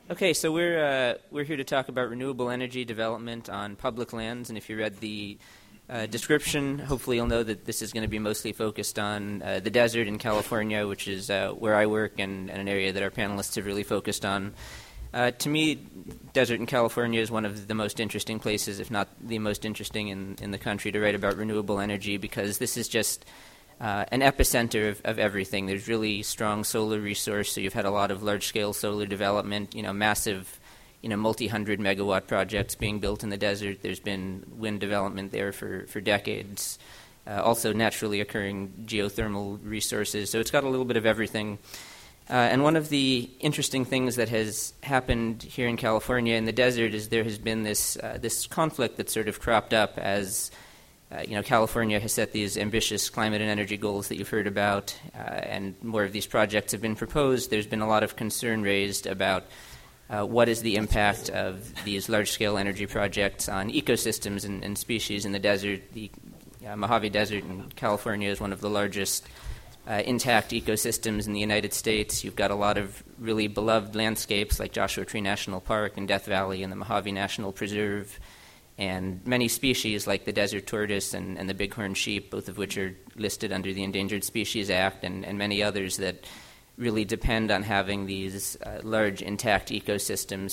Okay, so we're here to talk about renewable energy development on public lands, and if you read the description, hopefully you'll know that this is going to be mostly focused on the desert in California, which is where I work and an area that our panelists have really focused on. To me, desert in California is one of the most interesting places, if not the most interesting in the country to write about renewable energy, because this is just an epicenter of everything. There's really strong solar resource, so you've had a lot of large-scale solar development, massive, multi-hundred megawatt projects being built in the desert. There's been wind development there for decades. Also naturally occurring geothermal resources, so it's got a little bit of everything. And one of the interesting things that has happened here in California in the desert is there has been this conflict that sort of cropped up as California has set these ambitious climate and energy goals that you've heard about, and more of these projects have been proposed. There's been a lot of concern raised about what is the impact of these large-scale energy projects on ecosystems and species in the desert. The Mojave Desert in California is one of the largest intact ecosystems in the United States. You've got a lot of really beloved landscapes like Joshua Tree National Park and Death Valley and the Mojave National Preserve, and many species like the desert tortoise and the bighorn sheep, both of which are listed under the Endangered Species Act, and many others that really depend on having these large intact ecosystems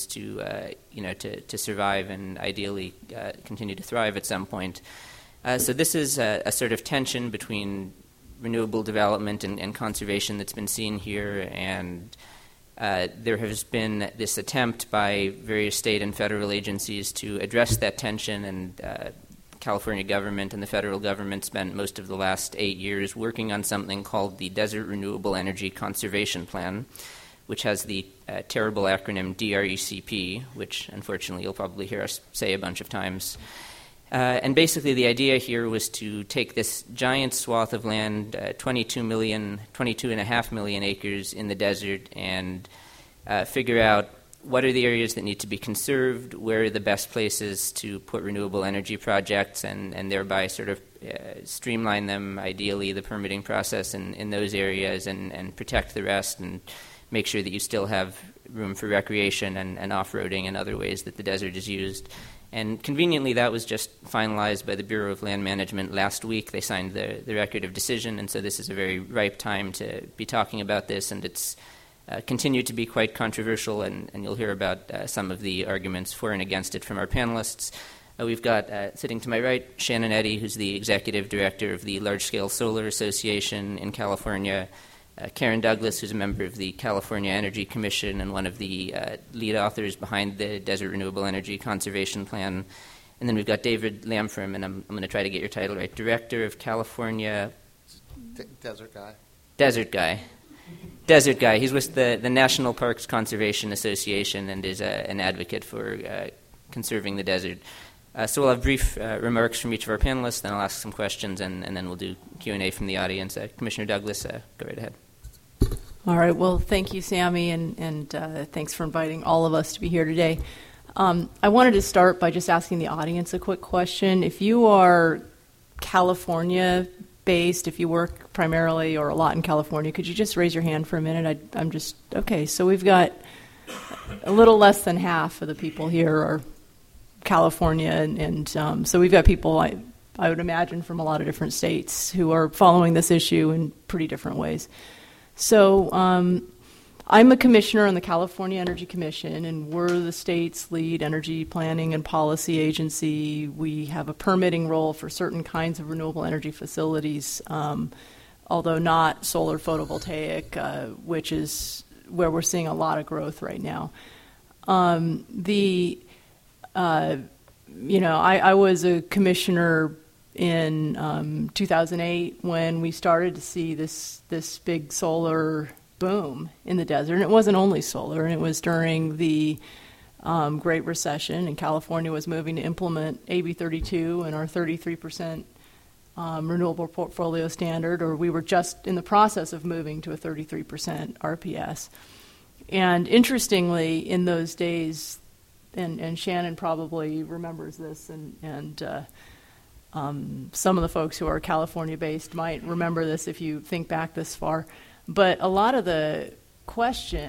to survive and ideally continue to thrive at some point. So this is a sort of tension between renewable development and conservation that's been seen here, and there has been this attempt by various state and federal agencies to address that tension, and California government and the federal government spent most of the last 8 years working on something called the Desert Renewable Energy Conservation Plan, which has the terrible acronym DRECP, which unfortunately you'll probably hear us say a bunch of times. And basically the idea here was to take this giant swath of land, 22.5 million acres in the desert, and figure out what are the areas that need to be conserved, where are the best places to put renewable energy projects, and thereby sort of streamline them, ideally, the permitting process in those areas, and protect the rest, and make sure that you still have room for recreation and off-roading and other ways that the desert is used. And conveniently, that was just finalized by the Bureau of Land Management last week. They signed the record of decision, and so this is a very ripe time to be talking about this, and it's continued to be quite controversial, and you'll hear about some of the arguments for and against it from our panelists. We've got, sitting to my right, Shannon Eddy, who's the Executive Director of the Large Scale Solar Association in California, Karen Douglas, who's a member of the California Energy Commission and one of the lead authors behind the Desert Renewable Energy Conservation Plan. And then we've got David Lamfrom, and I'm going to try to get your title right, Director of California... Desert Guy. Desert Guy. Desert Guy. He's with the National Parks Conservation Association and is an advocate for conserving the desert. So we'll have brief remarks from each of our panelists, then I'll ask some questions, and then we'll do Q&A from the audience. Commissioner Douglas, go right ahead. All right. Well, thank you, Sammy, and thanks for inviting all of us to be here today. I wanted to start by just asking the audience a quick question. If you are California-based, if you work primarily or a lot in California, could you just raise your hand for a minute? Okay, so we've got a little less than half of the people here are California, and so we've got people, I would imagine, from a lot of different states who are following this issue in pretty different ways. So I'm a commissioner on the California Energy Commission, and we're the state's lead energy planning and policy agency. We have a permitting role for certain kinds of renewable energy facilities, although not solar photovoltaic, which is where we're seeing a lot of growth right now. I was a commissioner in 2008 when we started to see this big solar boom in the desert. And it wasn't only solar, and it was during the Great Recession, and California was moving to implement AB 32 and our 33% renewable portfolio standard, or we were just in the process of moving to a 33% RPS. And interestingly, in those days, and Shannon probably remembers this, and some of the folks who are California-based might remember this if you think back this far, but a lot of the question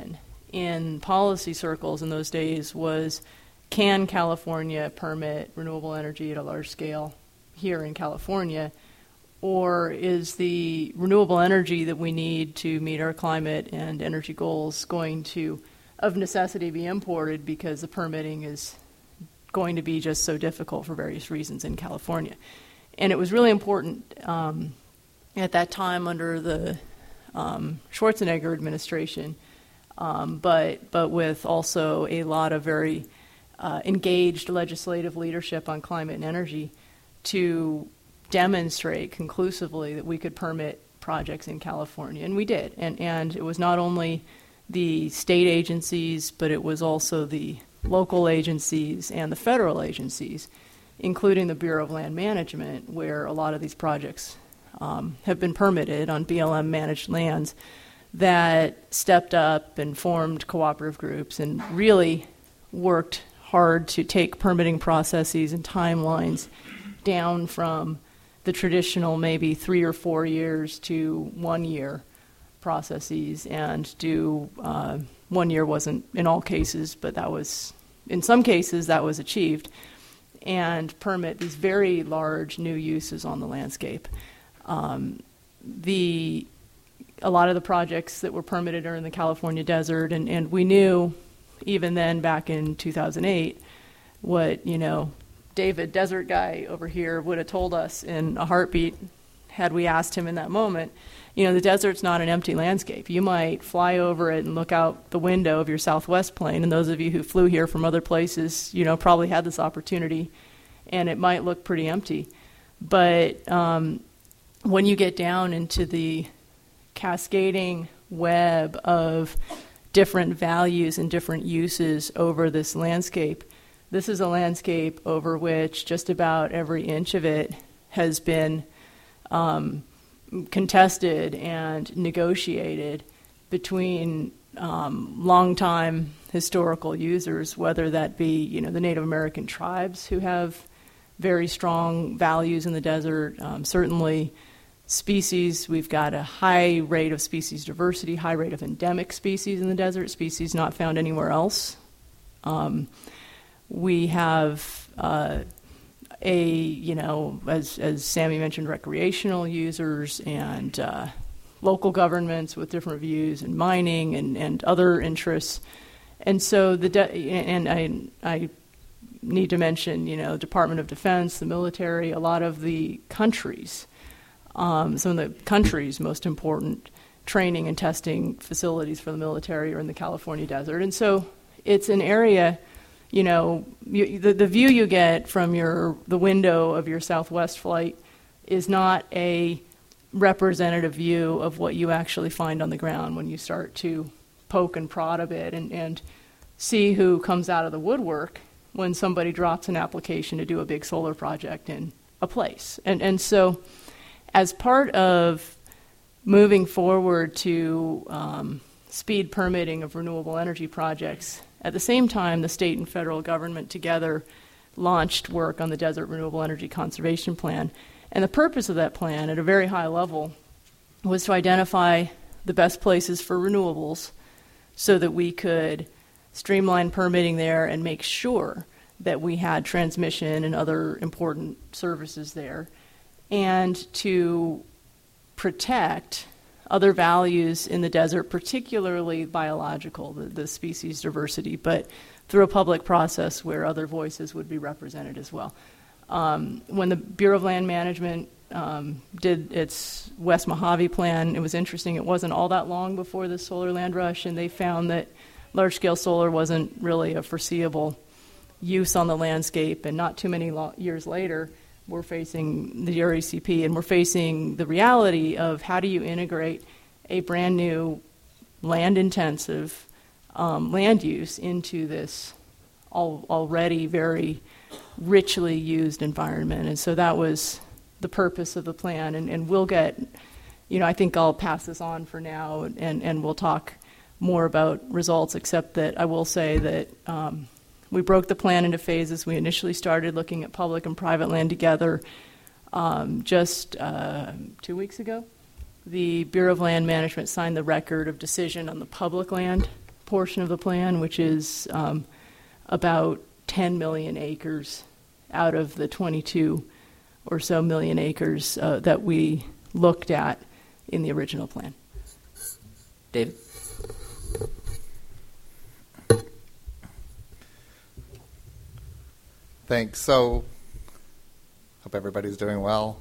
in policy circles in those days was, can California permit renewable energy at a large scale here in California? Or is the renewable energy that we need to meet our climate and energy goals going to, of necessity, be imported because the permitting is going to be just so difficult for various reasons in California? And it was really important at that time under the Schwarzenegger administration, but with also a lot of very engaged legislative leadership on climate and energy to demonstrate conclusively that we could permit projects in California. And we did. And it was not only the state agencies, but it was also the local agencies and the federal agencies, including the Bureau of Land Management, where a lot of these projects have been permitted on BLM managed lands, that stepped up and formed cooperative groups and really worked hard to take permitting processes and timelines down from the traditional maybe 3 or 4 years to 1 year processes, and do 1 year wasn't in all cases, but that was, in some cases, that was achieved, and permit these very large new uses on the landscape. A lot of the projects that were permitted are in the California desert, and we knew even then back in 2008 what, David, desert guy over here, would have told us in a heartbeat had we asked him in that moment. The desert's not an empty landscape. You might fly over it and look out the window of your Southwest plane, and those of you who flew here from other places, probably had this opportunity, and it might look pretty empty. But when you get down into the cascading web of different values and different uses over this landscape, this is a landscape over which just about every inch of it has been contested and negotiated between longtime historical users, whether that be the Native American tribes who have very strong values in the desert, certainly species. We've got a high rate of species diversity, high rate of endemic species in the desert, species not found anywhere else. We have as Sammy mentioned, recreational users and local governments with different views, and mining and other interests. And so I need to mention, Department of Defense, the military, a lot of the countries. Some of the country's most important training and testing facilities for the military are in the California desert. And so it's an area, the view you get from the window of your Southwest flight is not a representative view of what you actually find on the ground when you start to poke and prod a bit and see who comes out of the woodwork when somebody drops an application to do a big solar project in a place. And so as part of moving forward to speed permitting of renewable energy projects, at the same time, the state and federal government together launched work on the Desert Renewable Energy Conservation Plan. And the purpose of that plan, at a very high level, was to identify the best places for renewables so that we could streamline permitting there and make sure that we had transmission and other important services there, and to protect other values in the desert, particularly biological, the species diversity, but through a public process where other voices would be represented as well. When the Bureau of Land Management did its West Mojave plan, it was interesting. It wasn't all that long before the solar land rush, and they found that large-scale solar wasn't really a foreseeable use on the landscape, and not too many years later, we're facing the RECP, and we're facing the reality of how do you integrate a brand new land-intensive land use into this already very richly used environment. And so that was the purpose of the plan, and we'll get, I think I'll pass this on for now, and we'll talk more about results, except that I will say that we broke the plan into phases. We initially started looking at public and private land together just 2 weeks ago. The Bureau of Land Management signed the record of decision on the public land portion of the plan, which is about 10 million acres out of the 22 or so million acres that we looked at in the original plan. David? Thanks. So, hope everybody's doing well.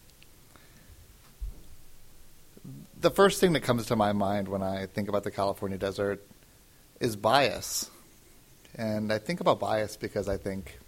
The first thing that comes to my mind when I think about the California desert is bias. And I think about bias because I think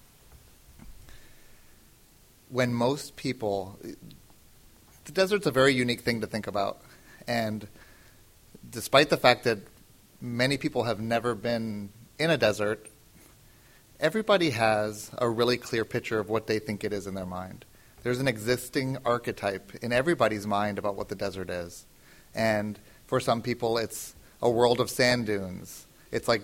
when most people, the desert's a very unique thing to think about. And despite the fact that many people have never been in a desert, everybody has a really clear picture of what they think it is in their mind. There's an existing archetype in everybody's mind about what the desert is. And for some people, it's a world of sand dunes. It's like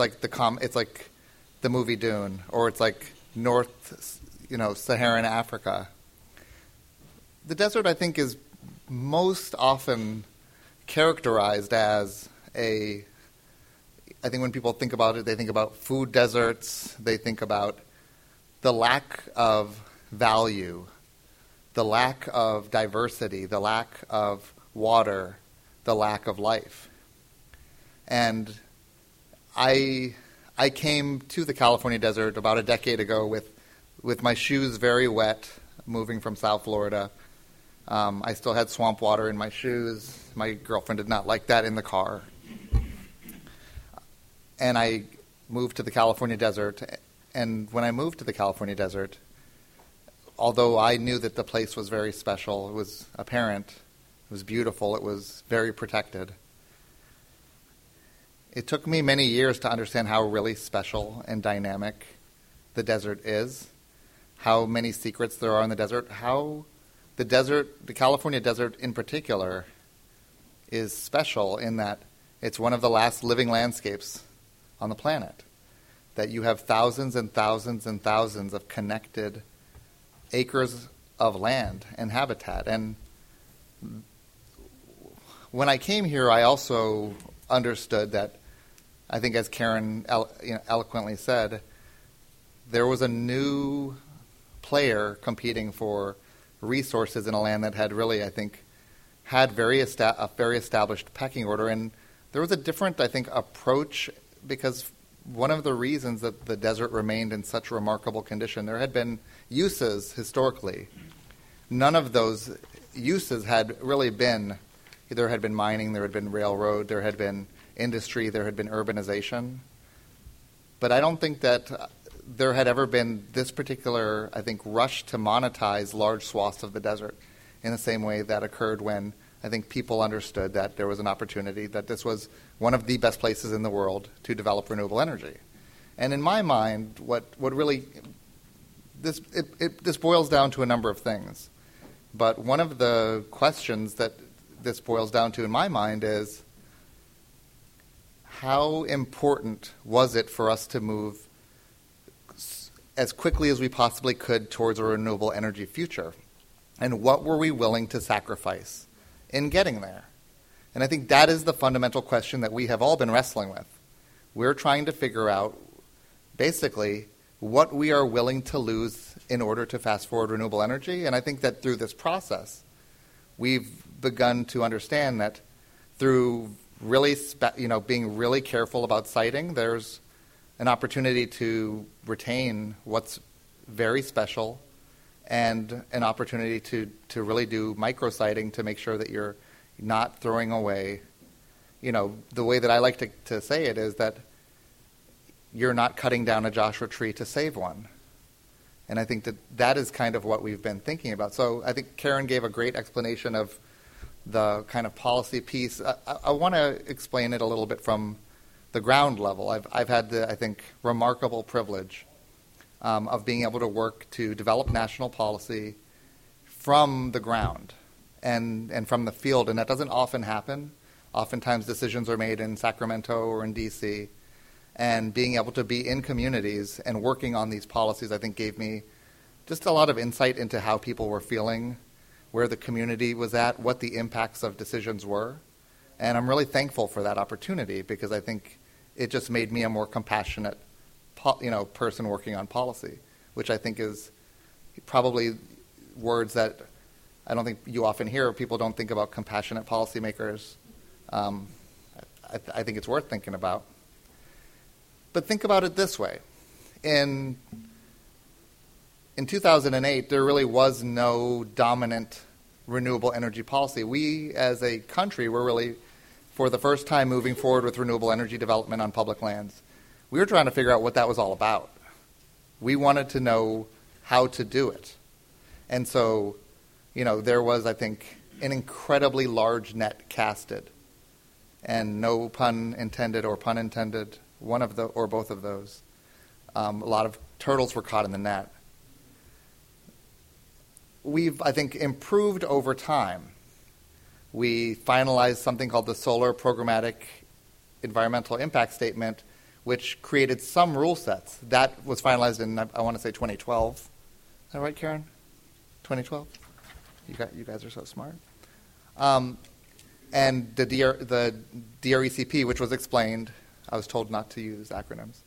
the movie Dune, or it's like Saharan Africa. The desert, I think, is most often characterized as I think when people think about it, they think about food deserts, they think about the lack of value, the lack of diversity, the lack of water, the lack of life. And I came to the California desert about a decade ago with my shoes very wet, moving from South Florida. I still had swamp water in my shoes. My girlfriend did not like that in the car. And I moved to the California desert. And when I moved to the California desert, although I knew that the place was very special, it was apparent, it was beautiful, it was very protected. It took me many years to understand how really special and dynamic the desert is, how many secrets there are in the desert, how the California desert in particular, is special in that it's one of the last living landscapes on the planet, that you have thousands and thousands and thousands of connected acres of land and habitat. And when I came here, I also understood that, I think as Karen eloquently said, there was a new player competing for resources in a land that had really, I think, had a very established pecking order. And there was a different, I think, approach, because one of the reasons that the desert remained in such remarkable condition, there had been uses historically. None of those uses had really been, there had been mining, there had been railroad, there had been industry, there had been urbanization. But I don't think that there had ever been this particular, I think, rush to monetize large swaths of the desert in the same way that occurred when I think people understood that there was an opportunity, that this was one of the best places in the world to develop renewable energy. And in my mind, what really, this boils down to a number of things. But one of the questions that this boils down to in my mind is, how important was it for us to move as quickly as we possibly could towards a renewable energy future? And what were we willing to sacrifice in getting there? And I think that is the fundamental question that we have all been wrestling with. We're trying to figure out, basically, what we are willing to lose in order to fast forward renewable energy. And I think that through this process, we've begun to understand that through really, being really careful about siting, there's an opportunity to retain what's very special, and an opportunity to really do micro-siting to make sure that you're not throwing away. The way that I like to say it is that you're not cutting down a Joshua tree to save one. And I think that is kind of what we've been thinking about. So I think Karen gave a great explanation of the kind of policy piece. I want to explain it a little bit from the ground level. I've had the, I think, remarkable privilege of being able to work to develop national policy from the ground and from the field, and that doesn't often happen. Oftentimes decisions are made in Sacramento or in D.C., and being able to be in communities and working on these policies, I think, gave me just a lot of insight into how people were feeling, where the community was at, what the impacts of decisions were. And I'm really thankful for that opportunity, because I think It just made me a more compassionate, person working on policy, which I think is probably words that I don't think you often hear. People don't think about compassionate policymakers. I think it's worth thinking about. But think about it this way. In 2008, there really was no dominant renewable energy policy. We, as a country, were really, for the first time, moving forward with renewable energy development on public lands. We were trying to figure out what that was all about. We wanted to know how to do it. And so, there was, I think, an incredibly large net casted. And no pun intended or pun intended, one of the or both of those. A lot of turtles were caught in the net. We've, I think, improved over time. We finalized something called the Solar Programmatic Environmental Impact Statement, which created some rule sets. That was finalized in, I want to say, 2012. Is that right, Karen? 2012? You guys are so smart. And the DRECP, which was explained, I was told not to use acronyms,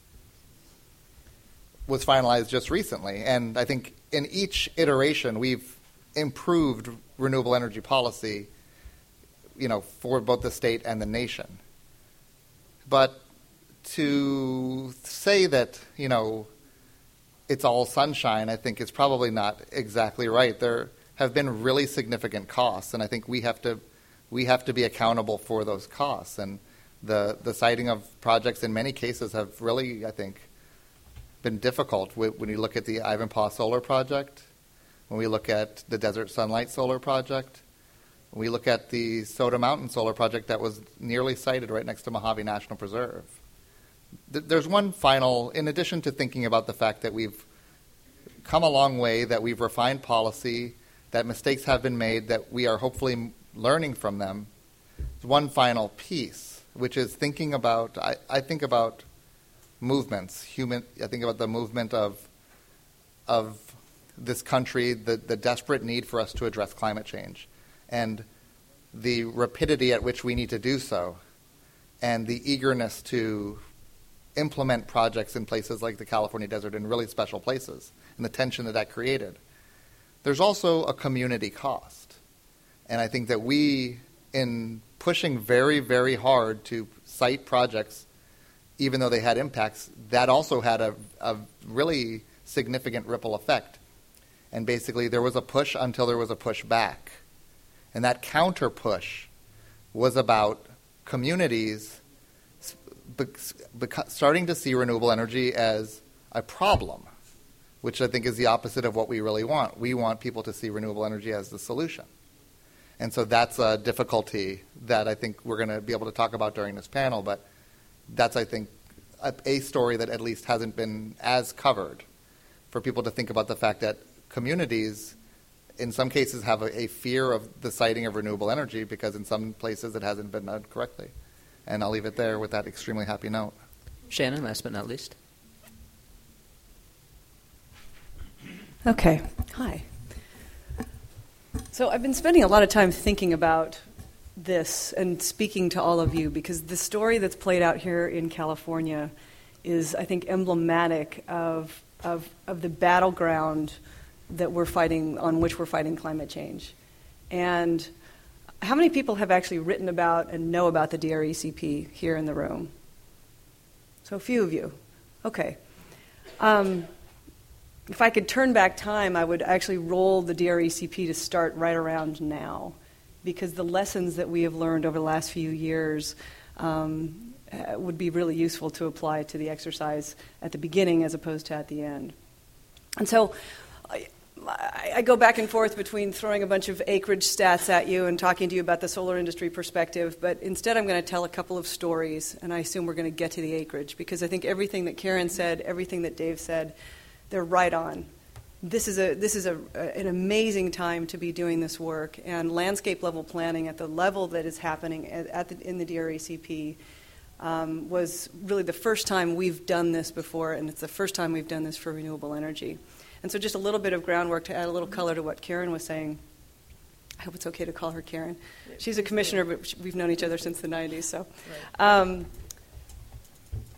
was finalized just recently. And I think in each iteration, we've improved renewable energy policy, for both the state and the nation. But to say that, it's all sunshine, I think is probably not exactly right. There have been really significant costs, and I think we have to be accountable for those costs. And the siting of projects in many cases have really, I think, been difficult. When you look at the Ivanpah Solar Project, when we look at the Desert Sunlight Solar Project, when we look at the Soda Mountain Solar Project that was nearly sited right next to Mojave National Preserve. There's one final, in addition to thinking about the fact that we've come a long way, that we've refined policy, that mistakes have been made, that we are hopefully learning from them, there's one final piece, which is thinking about, I think about movements, I think about the movement of this country, the desperate need for us to address climate change, and the rapidity at which we need to do so, and the eagerness to implement projects in places like the California desert in really special places, and the tension that created. There's also a community cost. And I think that we, in pushing very, very hard to cite projects, even though they had impacts, that also had a really significant ripple effect. And basically there was a push until there was a push back. And that counter push was about communities starting to see renewable energy as a problem, which I think is the opposite of what we really want. We want people to see renewable energy as the solution. And so that's a difficulty that I think we're going to be able to talk about during this panel, but that's, I think, a story that at least hasn't been as covered, for people to think about the fact that communities, in some cases, have a fear of the siting of renewable energy because in some places it hasn't been done correctly. And I'll leave it there with that extremely happy note. Shannon, last but not least. Okay. Hi. So I've been spending a lot of time thinking about this and speaking to all of you because the story that's played out here in California is, I think, emblematic of the battleground that we're fighting, on which we're fighting climate change. And how many people have actually written about and know about the DRECP here in the room? So a few of you. Okay. If I could turn back time, I would actually roll the DRECP to start right around now, because the lessons that we have learned over the last few years would be really useful to apply to the exercise at the beginning as opposed to at the end. And so I go back and forth between throwing a bunch of acreage stats at you and talking to you about the solar industry perspective, but instead I'm going to tell a couple of stories, and I assume we're going to get to the acreage, because I think everything that Karen said, everything that Dave said, they're right on. This is an amazing time to be doing this work, and landscape level planning at the level that is happening in the DRECP was really the first time we've done this before, and it's the first time we've done this for renewable energy. And so just a little bit of groundwork to add a little color to what Karen was saying. I hope it's okay to call her Karen. She's a commissioner, but we've known each other since the 90s. So,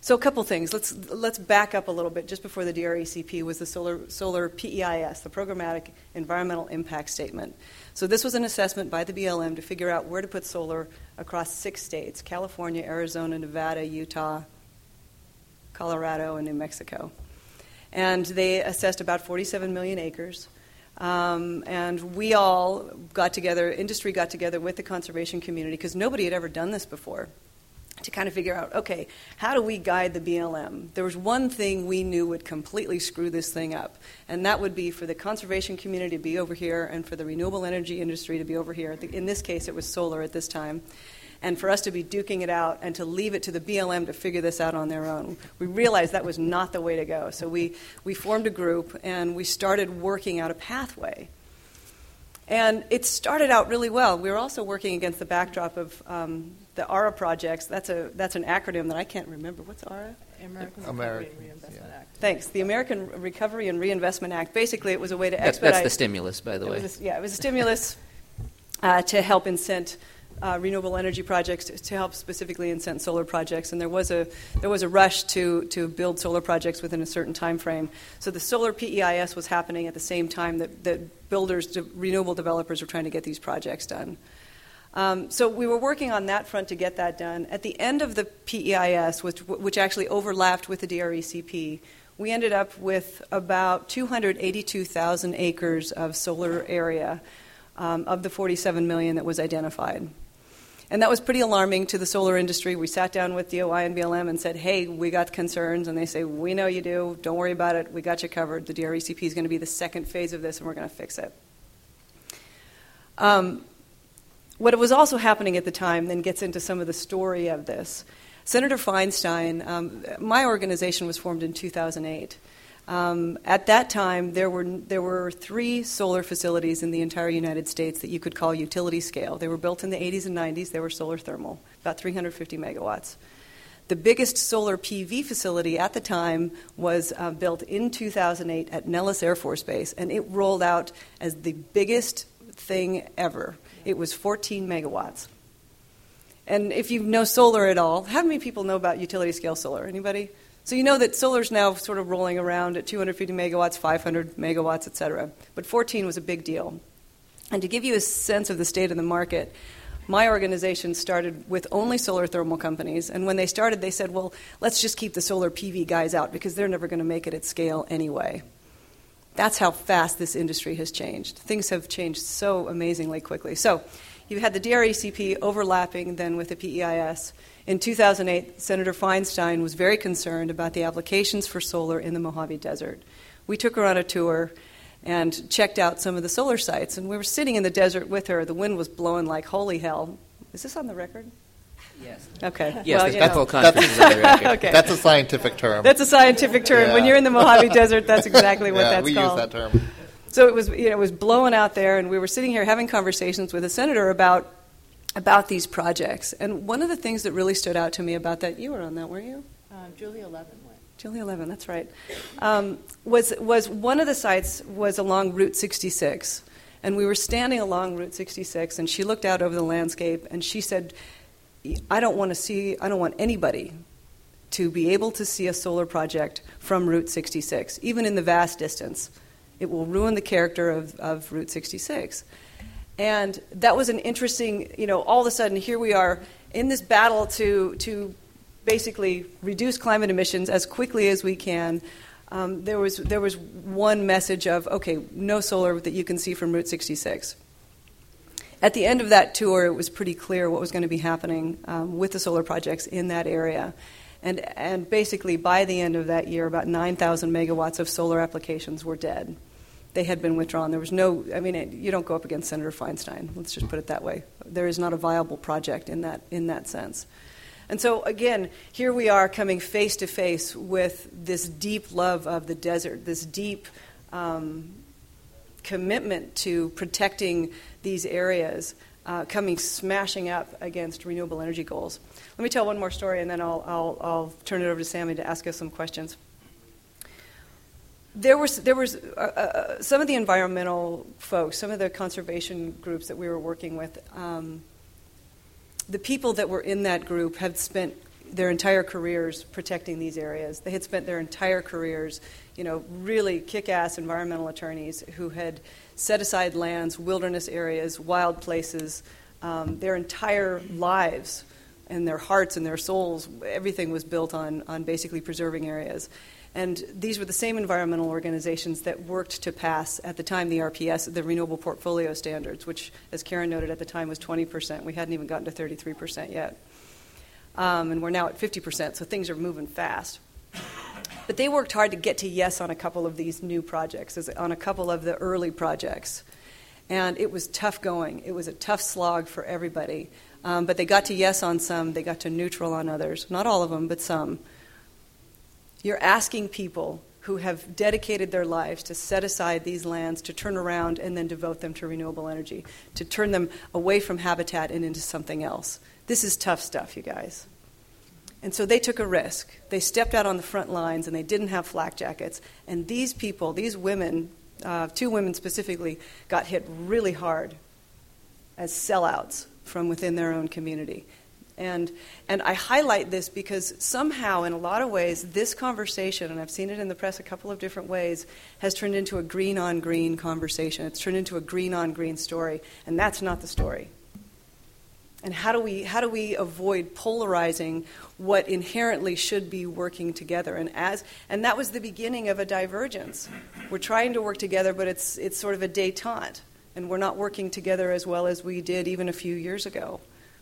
So a couple things. Let's back up a little bit. Just before the DRECP was the solar PEIS, the Programmatic Environmental Impact Statement. So this was an assessment by the BLM to figure out where to put solar across 6 states: California, Arizona, Nevada, Utah, Colorado, and New Mexico. And they assessed about 47 million acres. And we all got together, industry got together with the conservation community, because nobody had ever done this before, to kind of figure out, okay, how do we guide the BLM? There was one thing we knew would completely screw this thing up, and that would be for the conservation community to be over here and for the renewable energy industry to be over here. In this case, it was solar at this time. And for us to be duking it out and to leave it to the BLM to figure this out on their own. We realized that was not the way to go. So we formed a group, and we started working out a pathway. And it started out really well. We were also working against the backdrop of the ARA projects. That's an acronym that I can't remember. What's ARA? American Recovery and Reinvestment Act. Thanks. The American Recovery and Reinvestment Act. Basically, it was a way to expedite. That's the stimulus, by the way. It was a stimulus to help incent renewable energy projects, to help specifically incent solar projects. And there was a rush to build solar projects within a certain time frame. So the solar PEIS was happening at the same time that builders, renewable developers, were trying to get these projects done. So we were working on that front to get that done. At the end of the PEIS, which actually overlapped with the DRECP, we ended up with about 282,000 acres of solar area of the 47 million that was identified. And that was pretty alarming to the solar industry. We sat down with DOI and BLM and said, hey, we got concerns. And they say, we know you do. Don't worry about it. We got you covered. The DRECP is going to be the second phase of this, and we're going to fix it. What was also happening at the time then gets into some of the story of this. Senator Feinstein, my organization was formed in 2008. At that time, there were 3 solar facilities in the entire United States that you could call utility scale. They were built in the 80s and 90s. They were solar thermal, about 350 megawatts. The biggest solar PV facility at the time was built in 2008 at Nellis Air Force Base, and it rolled out as the biggest thing ever. It was 14 megawatts. And if you know solar at all, how many people know about utility scale solar? Anybody? So you know that solar's now sort of rolling around at 250 megawatts, 500 megawatts, et cetera. But 14 was a big deal. And to give you a sense of the state of the market, my organization started with only solar thermal companies. And when they started, they said, well, let's just keep the solar PV guys out because they're never going to make it at scale anyway. That's how fast this industry has changed. Things have changed so amazingly quickly. So you had the DRECP overlapping then with the PEIS. In 2008, Senator Feinstein was very concerned about the applications for solar in the Mojave Desert. We took her on a tour and checked out some of the solar sites, and we were sitting in the desert with her. The wind was blowing like holy hell. Is this on the record? Yes. Okay. Yes, well, the whole conference is on the record. Okay. That's a scientific term. That's a scientific term. Yeah. When you're in the Mojave Desert, that's exactly what that's we called. use that term. So it was blowing out there, and we were sitting here having conversations with a senator about these projects. And one of the things that really stood out to me about that, you were on that, weren't you? Julia Levin went. Julia Levin, that's right. Was one of the sites was along Route 66, and we were standing along Route 66, and she looked out over the landscape, and she said, I don't want anybody to be able to see a solar project from Route 66, even in the vast distance. It will ruin the character of Route 66. And that was an interesting, all of a sudden here we are in this battle to basically reduce climate emissions as quickly as we can. There was one message of, okay, no solar that you can see from Route 66. At the end of that tour, it was pretty clear what was going to be happening with the solar projects in that area. And basically, by the end of that year, about 9,000 megawatts of solar applications were dead. They had been withdrawn. There was you don't go up against Senator Feinstein. Let's just put it that way. There is not a viable project in that sense. And so, again, here we are coming face to face with this deep love of the desert, this deep commitment to protecting these areas, coming smashing up against renewable energy goals. Let me tell one more story, and then I'll turn it over to Sammy to ask us some questions. There was some of the environmental folks, some of the conservation groups that we were working with. The people that were in that group had spent their entire careers protecting these areas. They had spent their entire careers, really kick-ass environmental attorneys who had set aside lands, wilderness areas, wild places, their entire lives and their hearts and their souls, everything was built on basically preserving areas. And these were the same environmental organizations that worked to pass, at the time, the RPS, the Renewable Portfolio Standards, which, as Karen noted, at the time was 20%. We hadn't even gotten to 33% yet. And we're now at 50%, so things are moving fast. But they worked hard to get to yes on a couple of these new projects, on a couple of the early projects. And it was tough going. It was a tough slog for everybody. But they got to yes on some. They got to neutral on others. Not all of them, but some. You're asking people who have dedicated their lives to set aside these lands, to turn around and then devote them to renewable energy, to turn them away from habitat and into something else. This is tough stuff, you guys. And so they took a risk. They stepped out on the front lines, and they didn't have flak jackets. And these people, these women, 2 women specifically, got hit really hard as sellouts from within their own community. And I highlight this because somehow, in a lot of ways, this conversation, and I've seen it in the press a couple of different ways, has turned into a green-on-green conversation. It's turned into a green-on-green story, and that's not the story. And how do we avoid polarizing what inherently should be working together? And that was the beginning of a divergence. We're trying to work together, but it's sort of a détente, and we're not working together as well as we did even a few years ago.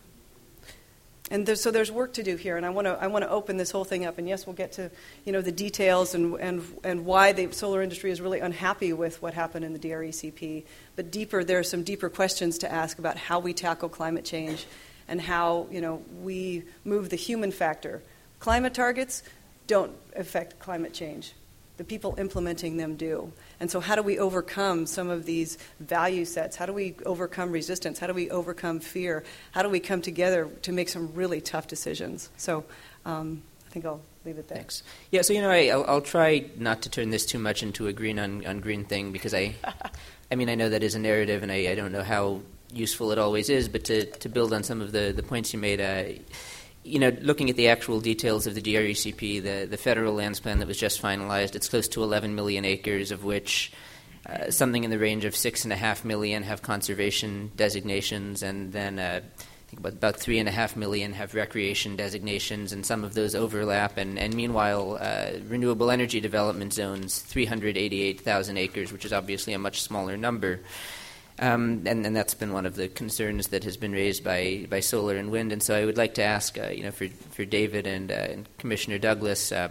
And so there's work to do here, and I want to open this whole thing up. And yes, we'll get to the details and why the solar industry is really unhappy with what happened in the DRECP. But there are some deeper questions to ask about how we tackle climate change and how we move the human factor. Climate targets don't affect climate change. The people implementing them do. And so how do we overcome some of these value sets? How do we overcome resistance? How do we overcome fear? How do we come together to make some really tough decisions? So I think I'll leave it there. Thanks. Yeah, so I'll try not to turn this too much into a green on green thing, because I know that is a narrative, and I don't know how useful it always is, but to build on some of the points you made, looking at the actual details of the DRECP, the federal lands plan that was just finalized, it's close to 11 million acres, of which something in the range of 6.5 million have conservation designations, and then I think about 3.5 million have recreation designations, and some of those overlap. And meanwhile, renewable energy development zones, 388,000 acres, which is obviously a much smaller number. And that's been one of the concerns that has been raised by solar and wind. And so I would like to ask, for David and Commissioner Douglas, are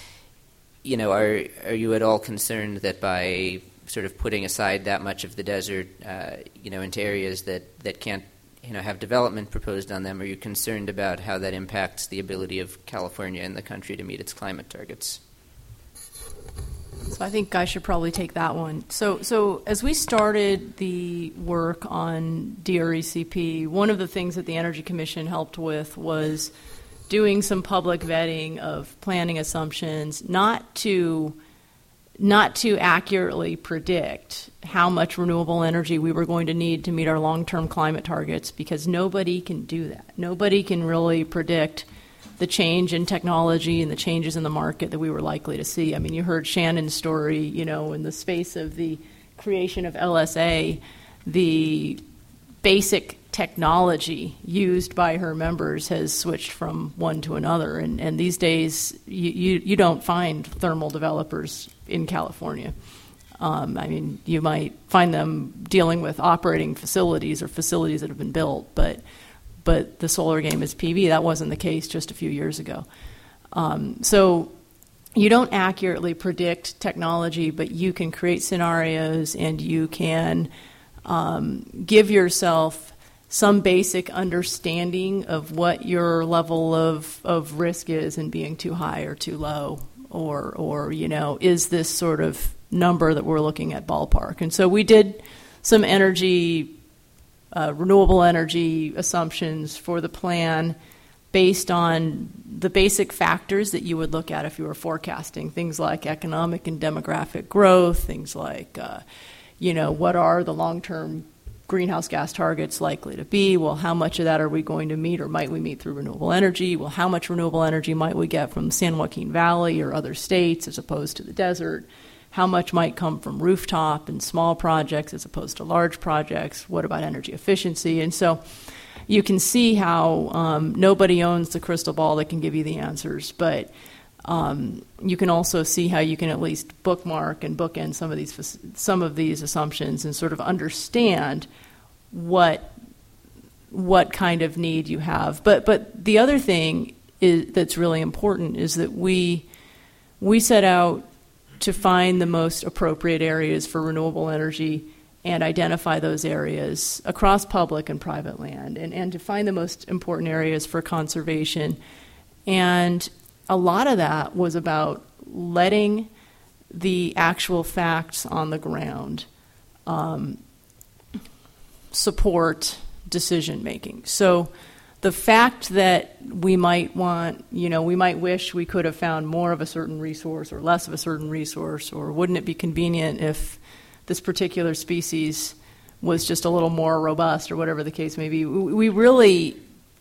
you at all concerned that by sort of putting aside that much of the desert, into areas that can't, have development proposed on them, are you concerned about how that impacts the ability of California and the country to meet its climate targets? So I think I should probably take that one. So as we started the work on DRECP, one of the things that the Energy Commission helped with was doing some public vetting of planning assumptions, not to accurately predict how much renewable energy we were going to need to meet our long-term climate targets, because nobody can do that. Nobody can really predict the change in technology and the changes in the market that we were likely to see. I mean, you heard Shannon's story, in the space of the creation of LSA, the basic technology used by her members has switched from one to another. And these days, you don't find thermal developers in California. You might find them dealing with operating facilities or facilities that have been built, but the solar game is PV. That wasn't the case just a few years ago. So you don't accurately predict technology, but you can create scenarios, and you can give yourself some basic understanding of what your level of risk is in being too high or too low, or is this sort of number that we're looking at ballpark? And so we did some renewable energy assumptions for the plan based on the basic factors that you would look at if you were forecasting, things like economic and demographic growth, things like, what are the long-term greenhouse gas targets likely to be? Well, how much of that are we going to meet or might we meet through renewable energy? Well, how much renewable energy might we get from San Joaquin Valley or other states as opposed to the desert? How much might come from rooftop and small projects as opposed to large projects? What about energy efficiency? And so you can see how nobody owns the crystal ball that can give you the answers, but you can also see how you can at least bookmark and bookend some of these assumptions and sort of understand what kind of need you have. But the other thing that's really important is that we set out to find the most appropriate areas for renewable energy and identify those areas across public and private land, and to find the most important areas for conservation. And a lot of that was about letting the actual facts on the ground support decision making. So the fact that we might we might wish we could have found more of a certain resource or less of a certain resource, or wouldn't it be convenient if this particular species was just a little more robust, or whatever the case may be. We really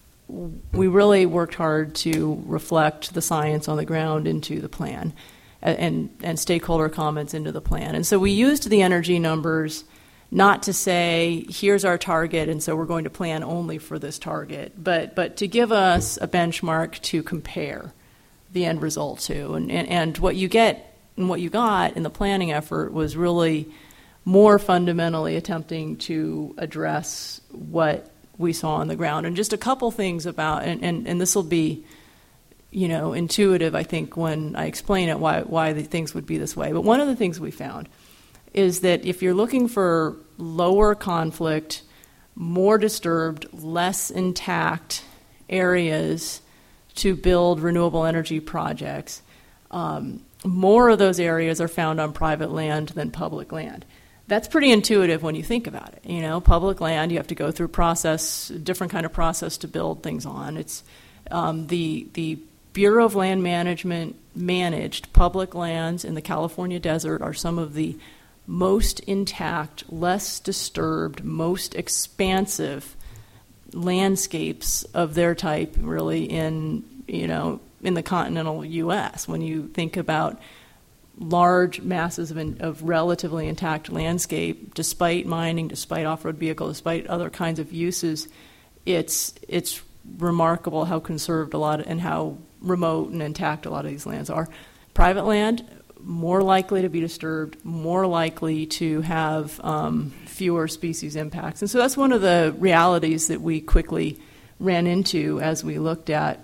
worked hard to reflect the science on the ground into the plan and stakeholder comments into the plan. And so we used the energy numbers not to say, here's our target, and so we're going to plan only for this target, but to give us a benchmark to compare the end result to. And what you get and what you got in the planning effort was really more fundamentally attempting to address what we saw on the ground. And just a couple things about, and this will be, intuitive, I think, when I explain it, why the things would be this way. But one of the things we found is that if you're looking for lower conflict, more disturbed, less intact areas to build renewable energy projects, more of those areas are found on private land than public land. That's pretty intuitive when you think about it. Public land, you have to go through different kind of process to build things on. It's the Bureau of Land Management managed public lands in the California desert are some of the most intact, less disturbed, most expansive landscapes of their type, really, in the continental U.S. When you think about large masses of relatively intact landscape, despite mining, despite off-road vehicles, despite other kinds of uses, it's remarkable how conserved and how remote and intact a lot of these lands are. Private land, more likely to be disturbed, more likely to have fewer species impacts. And so that's one of the realities that we quickly ran into as we looked at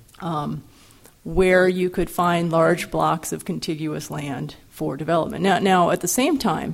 where you could find large blocks of contiguous land for development. Now at the same time,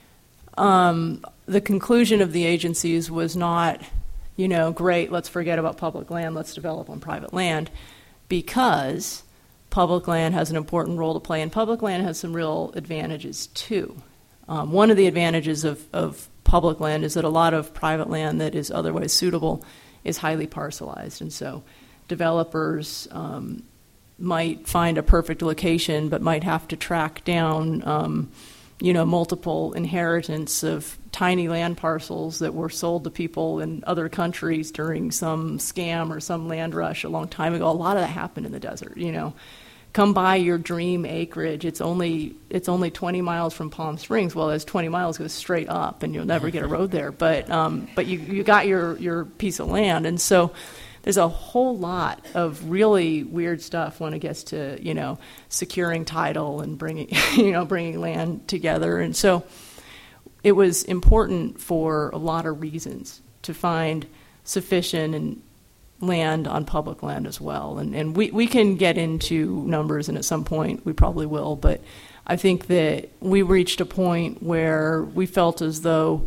the conclusion of the agencies was not, great, let's forget about public land, let's develop on private land, because public land has an important role to play, and public land has some real advantages too. One of the advantages of public land is that a lot of private land that is otherwise suitable is highly parcelized, and so developers might find a perfect location but might have to track down multiple inheritance of tiny land parcels that were sold to people in other countries during some scam or some land rush a long time ago. A lot of that happened in the desert. Come buy your dream acreage. It's only 20 miles from Palm Springs. Well, as 20 miles goes straight up, and you'll never get a road there. But you got your piece of land, and so there's a whole lot of really weird stuff when it gets to securing title and bringing land together. And so it was important for a lot of reasons to find sufficient land on public land as well. And we can get into numbers, and at some point we probably will, but I think that we reached a point where we felt as though,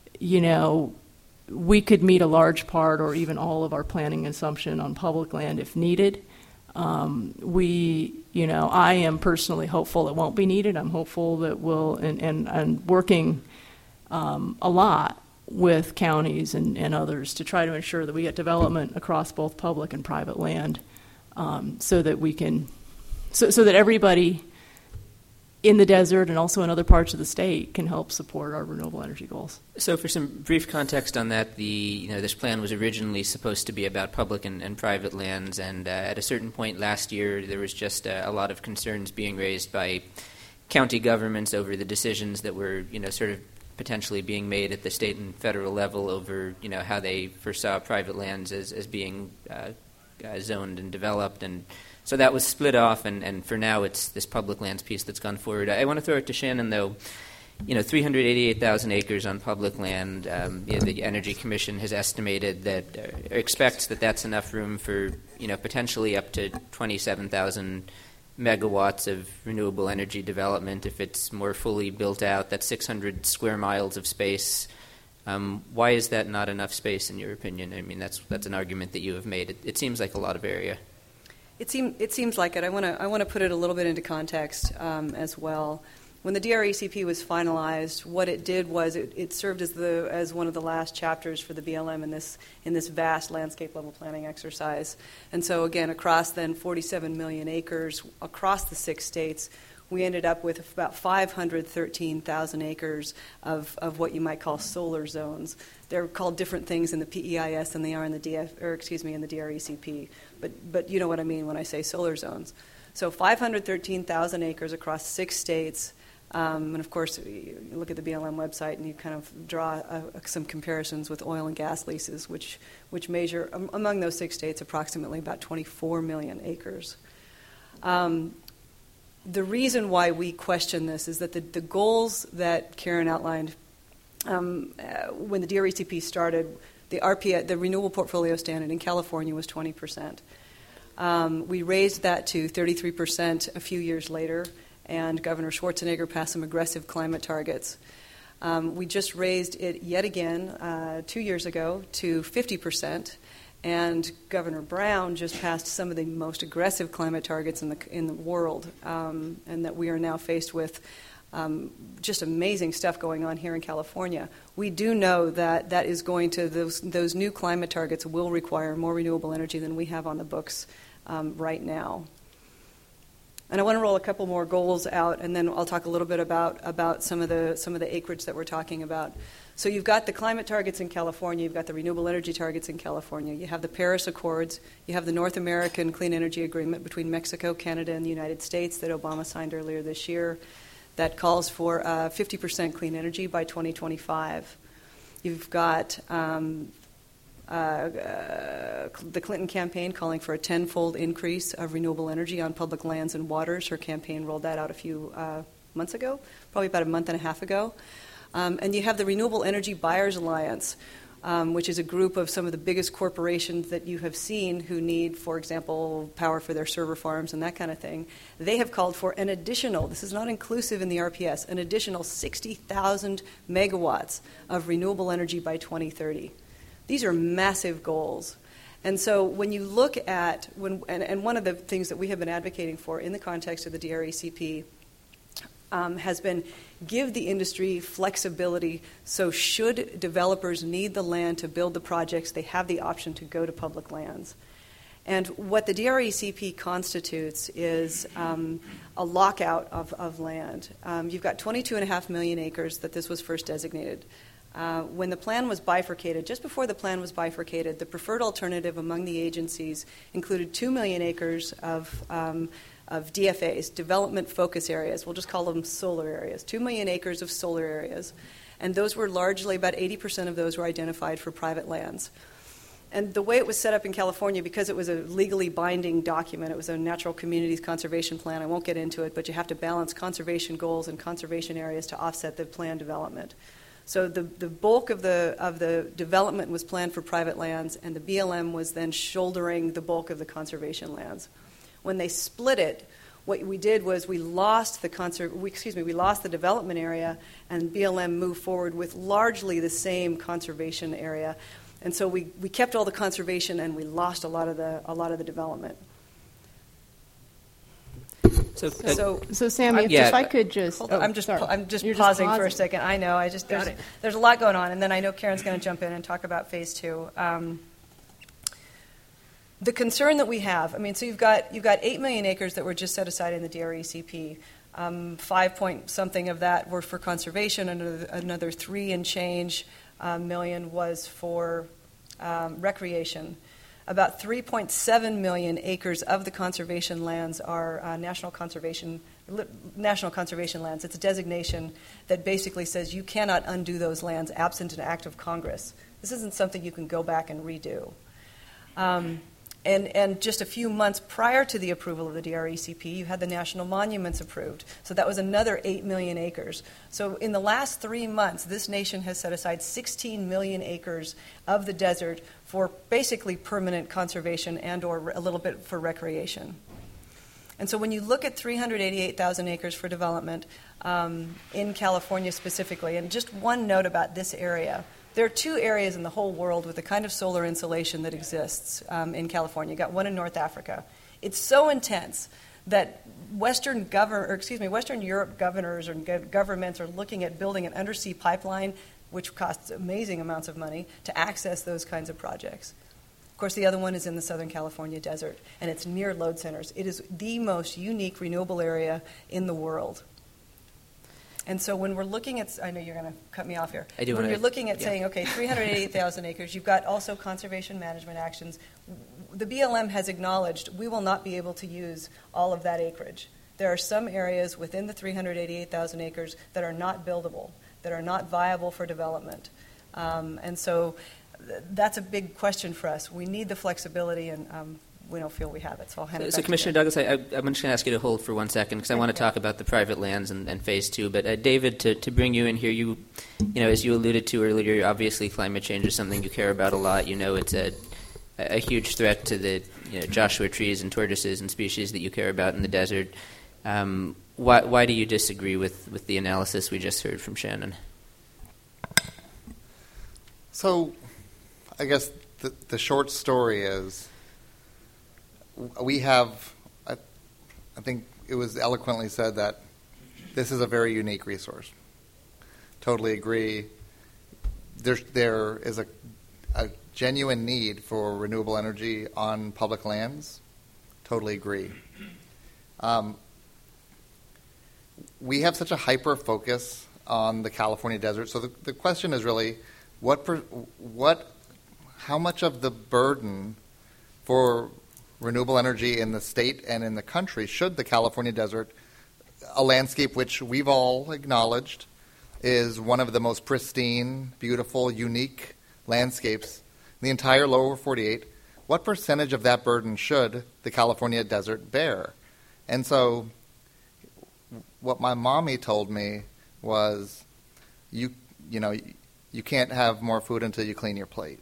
we could meet a large part or even all of our planning assumption on public land if needed. I am personally hopeful it won't be needed. I'm hopeful that we'll, and working a lot with counties and others to try to ensure that we get development across both public and private land, so that we can, so that everybody in the desert and also in other parts of the state can help support our renewable energy goals. So for some brief context on that, this plan was originally supposed to be about public and private lands, and at a certain point last year there was just a lot of concerns being raised by county governments over the decisions that were, sort of potentially being made at the state and federal level over, how they foresaw private lands as being zoned and developed, and so that was split off, and for now it's this public lands piece that's gone forward. I want to throw it to Shannon, though. 388,000 acres on public land. The Energy Commission has estimated that, expects that that's enough room for, potentially up to 27,000 megawatts of renewable energy development if it's more fully built out. That's 600 square miles of space. Why is that not enough space, in your opinion? I mean, that's an argument that you have made. It seems like a lot of area. It seems like it. I want to put it a little bit into context as well. When the DRECP was finalized, what it did was it served as one of the last chapters for the BLM in this vast landscape level planning exercise. And so again, across then 47 million acres across the 6 states, we ended up with about 513,000 acres of what you might call solar zones. They're called different things in the PEIS than they are in the in the DRECP. But you know what I mean when I say solar zones. So 513,000 acres across 6 states. And of course, you look at the BLM website and you kind of draw some comparisons with oil and gas leases, which measure among those 6 states approximately about 24 million acres. The reason why we question this is that the goals that Karen outlined when the DRECP started, the RPS, the Renewable Portfolio Standard in California was 20%. We raised that to 33% a few years later, and Governor Schwarzenegger passed some aggressive climate targets. We just raised it yet again 2 years ago to 50%. And Governor Brown just passed some of the most aggressive climate targets in the world, and that we are now faced with just amazing stuff going on here in California. We do know that is going to those new climate targets will require more renewable energy than we have on the books right now. And I want to roll a couple more goals out, and then I'll talk a little bit about some of the acreage that we're talking about. So you've got the climate targets in California, you've got the renewable energy targets in California, you have the Paris Accords, you have the North American Clean Energy Agreement between Mexico, Canada, and the United States that Obama signed earlier this year that calls for 50% clean energy by 2025. You've got the Clinton campaign calling for a 10-fold increase of renewable energy on public lands and waters. Her campaign rolled that out a few months ago, probably about a month and a half ago. And you have the Renewable Energy Buyers Alliance, which is a group of some of the biggest corporations that you have seen who need, for example, power for their server farms and that kind of thing. They have called for an additional, this is not inclusive in the RPS, an additional 60,000 megawatts of renewable energy by 2030. These are massive goals. And so when you look at, and one of the things that we have been advocating for in the context of the DRECP has been give the industry flexibility, so should developers need the land to build the projects, they have the option to go to public lands. And what the DRECP constitutes is a lockout of land. You've got 22.5 million acres that this was first designated. When the plan was bifurcated, just before the plan was bifurcated, the preferred alternative among the agencies included 2 million acres of DFAs, development focus areas. We'll just call them solar areas. 2 million acres of solar areas. And those were largely, about 80% of those were identified for private lands. And the way it was set up in California, because it was a legally binding document, it was a natural communities conservation plan. I won't get into it, but you have to balance conservation goals and conservation areas to offset the plan development. So the bulk of the development was planned for private lands, and the BLM was then shouldering the bulk of the conservation lands. When they split it, what we did was we lost the development area, and BLM moved forward with largely the same conservation area. And so we kept all the conservation, and we lost a lot of the development. So Sammy, if I could just... Hold on, I'm just pausing for a second. I know. There's a lot going on, and then I know Karen's going to jump in and talk about Phase 2. The concern that we have, so you've got 8 million acres that were just set aside in the DRECP. 5 point something of that were for conservation, another 3 and change million was for recreation. About 3.7 million acres of the conservation lands are national conservation lands. It's a designation that basically says you cannot undo those lands absent an act of Congress. This isn't something you can go back and redo. And just a few months prior to the approval of the DRECP, you had the national monuments approved. So that was another 8 million acres. So in the last 3 months, this nation has set aside 16 million acres of the desert for basically permanent conservation and or a little bit for recreation. And so when you look at 388,000 acres for development in California specifically, and just one note about this area, there are 2 areas in the whole world with the kind of solar insolation that exists in California. You've got one in North Africa. It's so intense that Western Europe governors or governments are looking at building an undersea pipeline, which costs amazing amounts of money, to access those kinds of projects. Of course, the other one is in the Southern California desert, and it's near load centers. It is the most unique renewable area in the world. And so when we're looking at, I know you're going to cut me off here. I do. When you're looking at saying, okay, 388,000 acres, you've got also conservation management actions. The BLM has acknowledged we will not be able to use all of that acreage. There are some areas within the 388,000 acres that are not buildable, that are not viable for development. And so that's a big question for us. We need the flexibility, and we don't feel we have it. So I'll hand it back So Commissioner to you. Douglas, I'm just going to ask you to hold for 1 second because I want to talk about the private lands and Phase 2. But David, to bring you in here, you know, as you alluded to earlier, obviously climate change is something you care about a lot. You know, it's a huge threat to the Joshua trees and tortoises and species that you care about in the desert. Why do you disagree with the analysis we just heard from Shannon? So, I guess the short story is we have, I think it was eloquently said that this is a very unique resource. Totally agree. There is a genuine need for renewable energy on public lands. Totally agree. We have such a hyper focus on the California desert. So the question is really, how much of the burden for renewable energy in the state and in the country should the California desert, a landscape which we've all acknowledged is one of the most pristine, beautiful, unique landscapes in the entire lower 48, what percentage of that burden should the California desert bear? And so what my mommy told me was, you can't have more food until you clean your plate.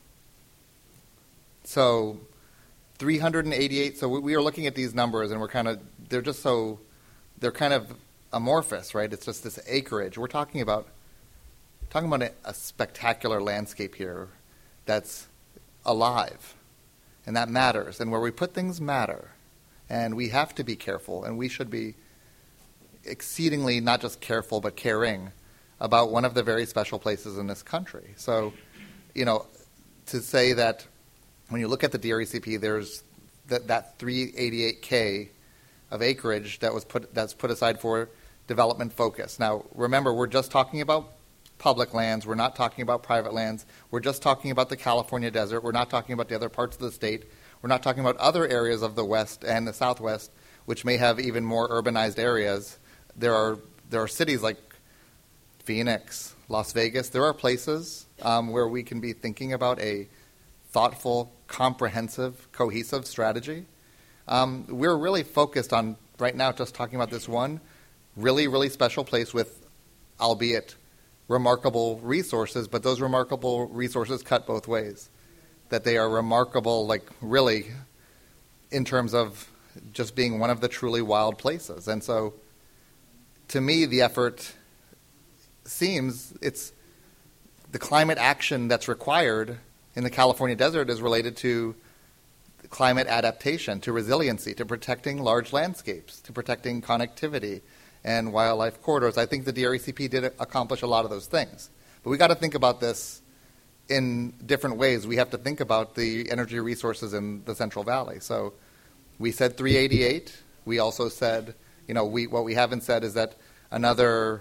So 388, so we are looking at these numbers and they're kind of amorphous, right? It's just this acreage. We're talking about a spectacular landscape here that's alive, and that matters. And where we put things matter, and we have to be careful, and we should be exceedingly not just careful but caring about one of the very special places in this country. So, to say that when you look at the DRECP, there's that 388K of acreage that's put aside for development focus. Now, remember, we're just talking about public lands. We're not talking about private lands. We're just talking about the California desert. We're not talking about the other parts of the state. We're not talking about other areas of the West and the Southwest, which may have even more urbanized areas. There are cities like Phoenix, Las Vegas. There are places where we can be thinking about a thoughtful, comprehensive, cohesive strategy. We're really focused on, right now, just talking about this one really, really special place with, albeit, remarkable resources, but those remarkable resources cut both ways. That they are remarkable, really, in terms of just being one of the truly wild places. And so, to me, the effort seems it's the climate action that's required in the California desert is related to climate adaptation, to resiliency, to protecting large landscapes, to protecting connectivity and wildlife corridors. I think the DRECP did accomplish a lot of those things. But we got to think about this in different ways. We have to think about the energy resources in the Central Valley. So we said 388. We also said, what we haven't said is that another,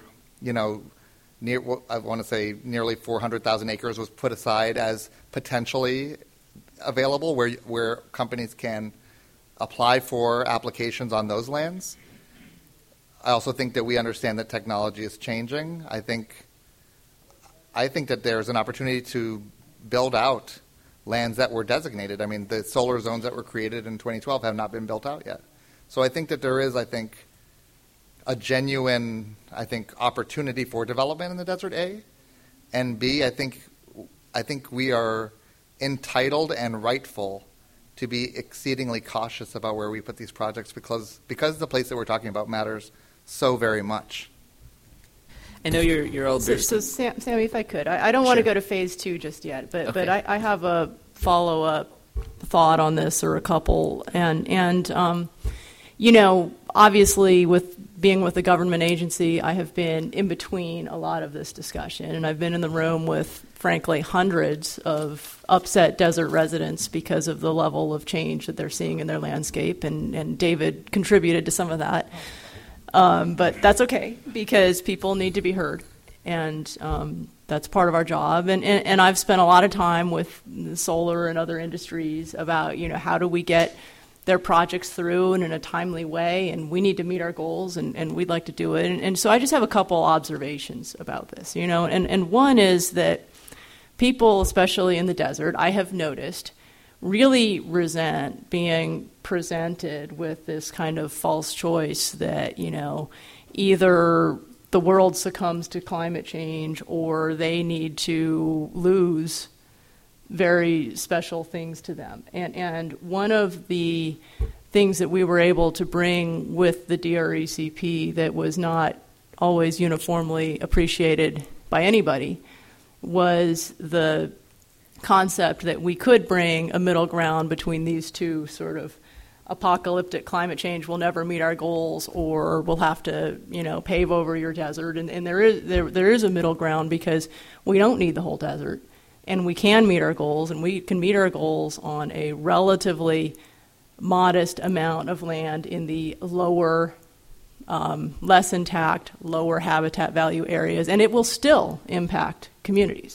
I want to say nearly 400,000 acres was put aside as potentially available where companies can apply for applications on those lands. I also think that we understand that technology is changing. I think that there's an opportunity to build out lands that were designated. I mean, the solar zones that were created in 2012 have not been built out yet. So I think that there is, a genuine, opportunity for development in the Desert A. And B, I think we are entitled and rightful to be exceedingly cautious about where we put these projects because the place that we're talking about matters so very much. I know you're all busy. So Sammy, if I could, I don't want to go to phase 2 just yet, but I have a follow-up thought on this or a couple, and obviously with being with the government agency, I have been in between a lot of this discussion, and I've been in the room with, frankly, hundreds of upset desert residents because of the level of change that they're seeing in their landscape, and David contributed to some of that. But that's okay, because people need to be heard, and that's part of our job. And I've spent a lot of time with solar and other industries about, how do we get their projects through and in a timely way, and we need to meet our goals, and we'd like to do it. And so I just have a couple observations about this, and one is that people, especially in the desert, I have noticed, really resent being presented with this kind of false choice that, either the world succumbs to climate change or they need to lose very special things to them. And one of the things that we were able to bring with the DRECP that was not always uniformly appreciated by anybody was the concept that we could bring a middle ground between these two sort of apocalyptic climate change will never meet our goals, or we'll have to, pave over your desert. And there is a middle ground, because we don't need the whole desert, and we can meet our goals, and we can meet our goals on a relatively modest amount of land in the lower, less intact, lower habitat value areas, and it will still impact communities.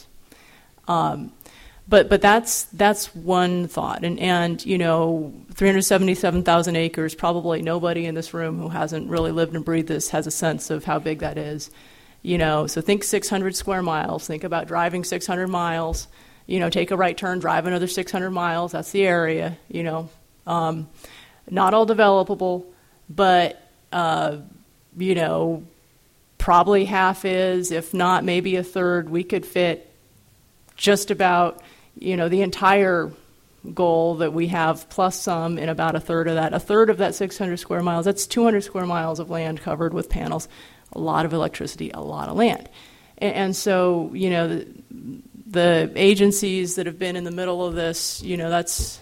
But that's one thought, and 377,000 acres. Probably nobody in this room who hasn't really lived and breathed this has a sense of how big that is. So think 600 square miles. Think about driving 600 miles. Take a right turn, drive another 600 miles. That's the area. Not all developable, but probably half is, if not maybe a third. We could fit just about, the entire goal that we have, plus some, in about a third of that. A third of that 600 square miles, that's 200 square miles of land covered with panels, a lot of electricity, a lot of land. And so, the agencies that have been in the middle of this, that's,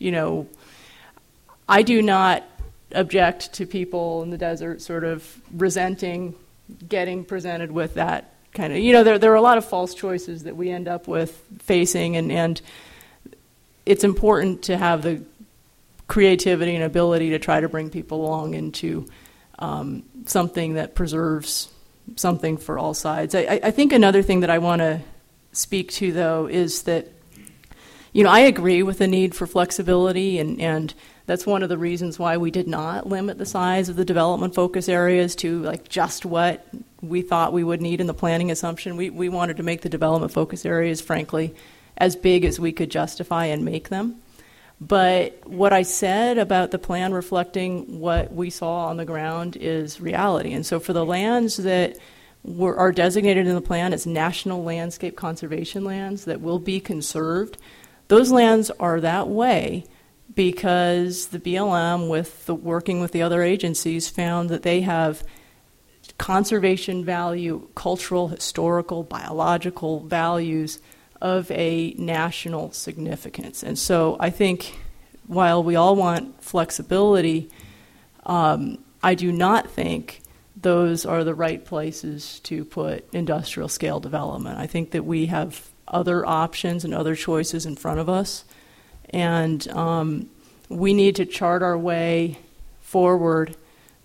I do not object to people in the desert sort of resenting getting presented with that kind of, there are a lot of false choices that we end up with facing, and it's important to have the creativity and ability to try to bring people along into something that preserves something for all sides. I think another thing that I want to speak to, though, is that, I agree with the need for flexibility, and that's one of the reasons why we did not limit the size of the development focus areas to just what we thought we would need in the planning assumption. We wanted to make the development focus areas, frankly, as big as we could justify and make them. But what I said about the plan reflecting what we saw on the ground is reality. And so for the lands that are designated in the plan as national landscape conservation lands that will be conserved, those lands are that way because the BLM, working with the other agencies, found that they have conservation value, cultural, historical, biological values of a national significance. And so I think while we all want flexibility, I do not think those are the right places to put industrial scale development. I think that we have other options and other choices in front of us, and we need to chart our way forward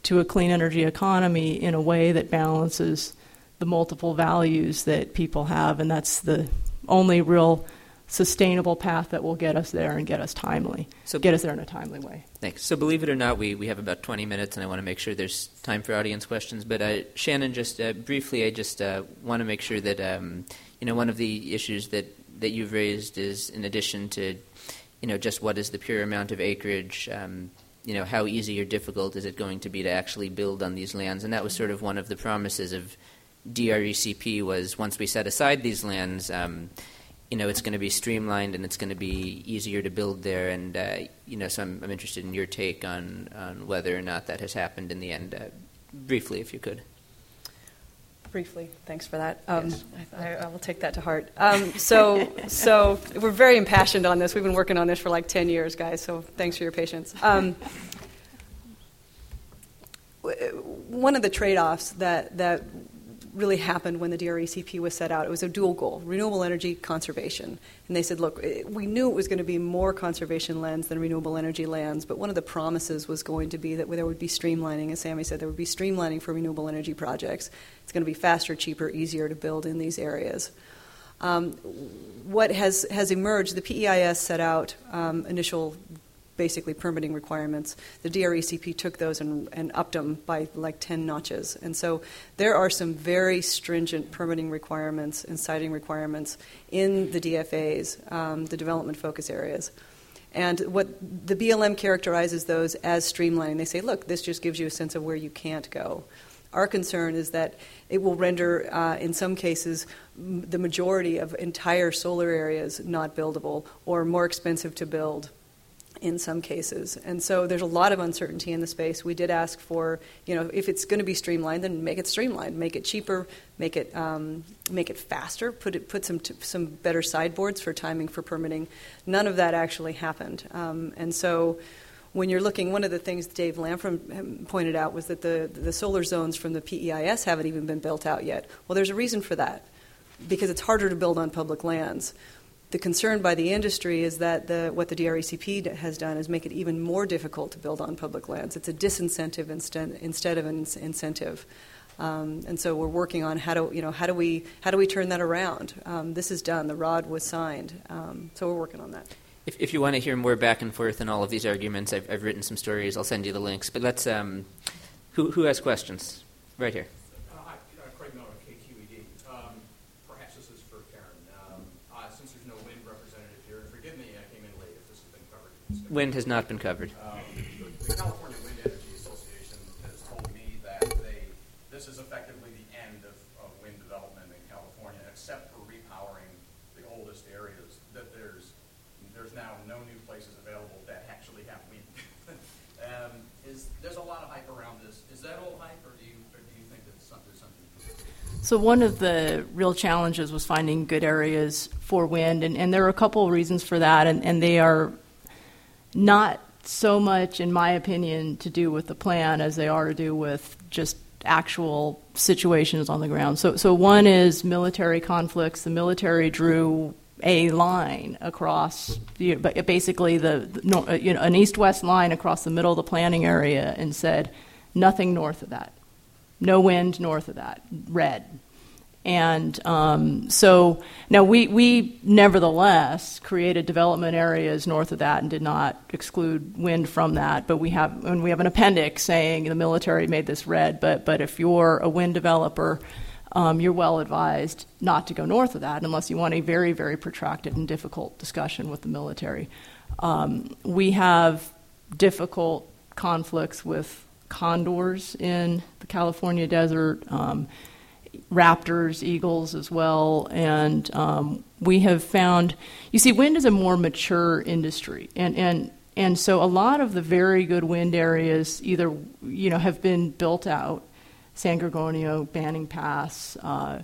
to a clean energy economy in a way that balances the multiple values that people have, and that's the only real sustainable path that will get us there and get us there in a timely way. Thanks. So believe it or not, we have about 20 minutes, and I want to make sure there's time for audience questions. But Shannon, just briefly, I just want to make sure that one of the issues that you've raised is, in addition to just what is the pure amount of acreage, how easy or difficult is it going to be to actually build on these lands? And that was sort of one of the promises of DRECP, was once we set aside these lands, it's going to be streamlined and it's going to be easier to build there. And, so I'm interested in your take on whether or not that has happened in the end. Briefly, if you could. Briefly, thanks for that. Yes. I will take that to heart. So we're very impassioned on this. We've been working on this for like 10 years, guys, so thanks for your patience. One of the trade-offs that really happened when the DRECP was set out, it was a dual goal, renewable energy conservation. And they said, look, we knew it was going to be more conservation lands than renewable energy lands, but one of the promises was going to be that there would be streamlining. As Sammy said, there would be streamlining for renewable energy projects. It's going to be faster, cheaper, easier to build in these areas. What has emerged, the PEIS set out initial basically permitting requirements. The DRECP took those and upped them by like 10 notches. And so there are some very stringent permitting requirements and siting requirements in the DFAs, the development focus areas. And what the BLM characterizes those as streamlining. They say, look, this just gives you a sense of where you can't go. Our concern is that it will render, in some cases, the majority of entire solar areas not buildable or more expensive to build in some cases. And so there's a lot of uncertainty in the space. We did ask for, if it's going to be streamlined, then make it streamlined, make it cheaper, make it faster, put some better sideboards for timing for permitting. None of that actually happened. And so when you're looking, one of the things Dave Lampham pointed out was that the solar zones from the PEIS haven't even been built out yet. Well, there's a reason for that, because it's harder to build on public lands. The concern by the industry is that what the DRECP has done is make it even more difficult to build on public lands. It's a disincentive instead of an incentive. And so we're working on how do we turn that around. This is done. The ROD was signed. So we're working on that. If you want to hear more back and forth in all of these arguments, I've written some stories. I'll send you the links. But let's who has questions? Right here. Hi, Craig Miller, KQED. Perhaps this is for Karen. Since there's no wind representative here, forgive me, I came in late if this has been covered. Wind has not been covered. The California Wind Energy Association has told me that this is effectively the end of wind development in California, except for repowering the oldest areas. That there's now no new places available that actually have wind. There's a lot of hype around this. Is that all hype, or do you think that there's something? So one of the real challenges was finding good areas for wind, and there are a couple of reasons for that, and they are not so much, in my opinion, to do with the plan as they are to do with just actual situations on the ground. So one is military conflicts. The military drew a line across, basically an east-west line across the middle of the planning area, and said nothing north of that. No wind north of that, red. And so now we nevertheless created development areas north of that and did not exclude wind from that. But we have an appendix saying the military made this red. But if you're a wind developer, you're well advised not to go north of that unless you want a very, very protracted and difficult discussion with the military. We have difficult conflicts with condors in the California desert, raptors, eagles as well, and we have found, wind is a more mature industry, and so a lot of the very good wind areas either have been built out, San Gorgonio, Banning Pass,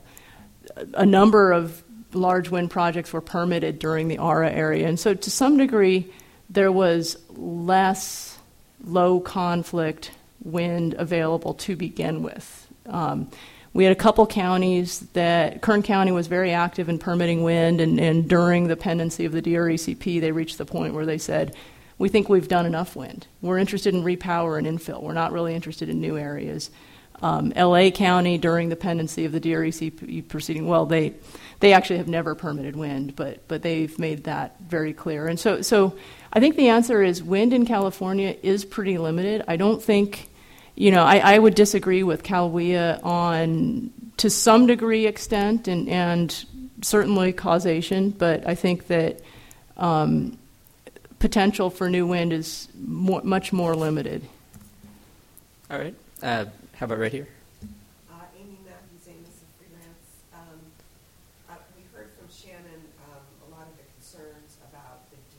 a number of large wind projects were permitted during the ARA area, and so to some degree there was less low conflict wind available to begin with. We had a couple counties Kern County was very active in permitting wind, and during the pendency of the DRECP, they reached the point where they said, we think we've done enough wind. We're interested in repower and infill. We're not really interested in new areas. L.A. County, during the pendency of the DRECP proceeding, well, they actually have never permitted wind, but they've made that very clear. And so I think the answer is wind in California is pretty limited. I don't think, I would disagree with Calwea on, to some degree, extent and certainly causation, but I think that potential for new wind is much more limited. All right. How about right here? Amy Matthews, Amos of Freelance. We heard from Shannon a lot of the concerns about the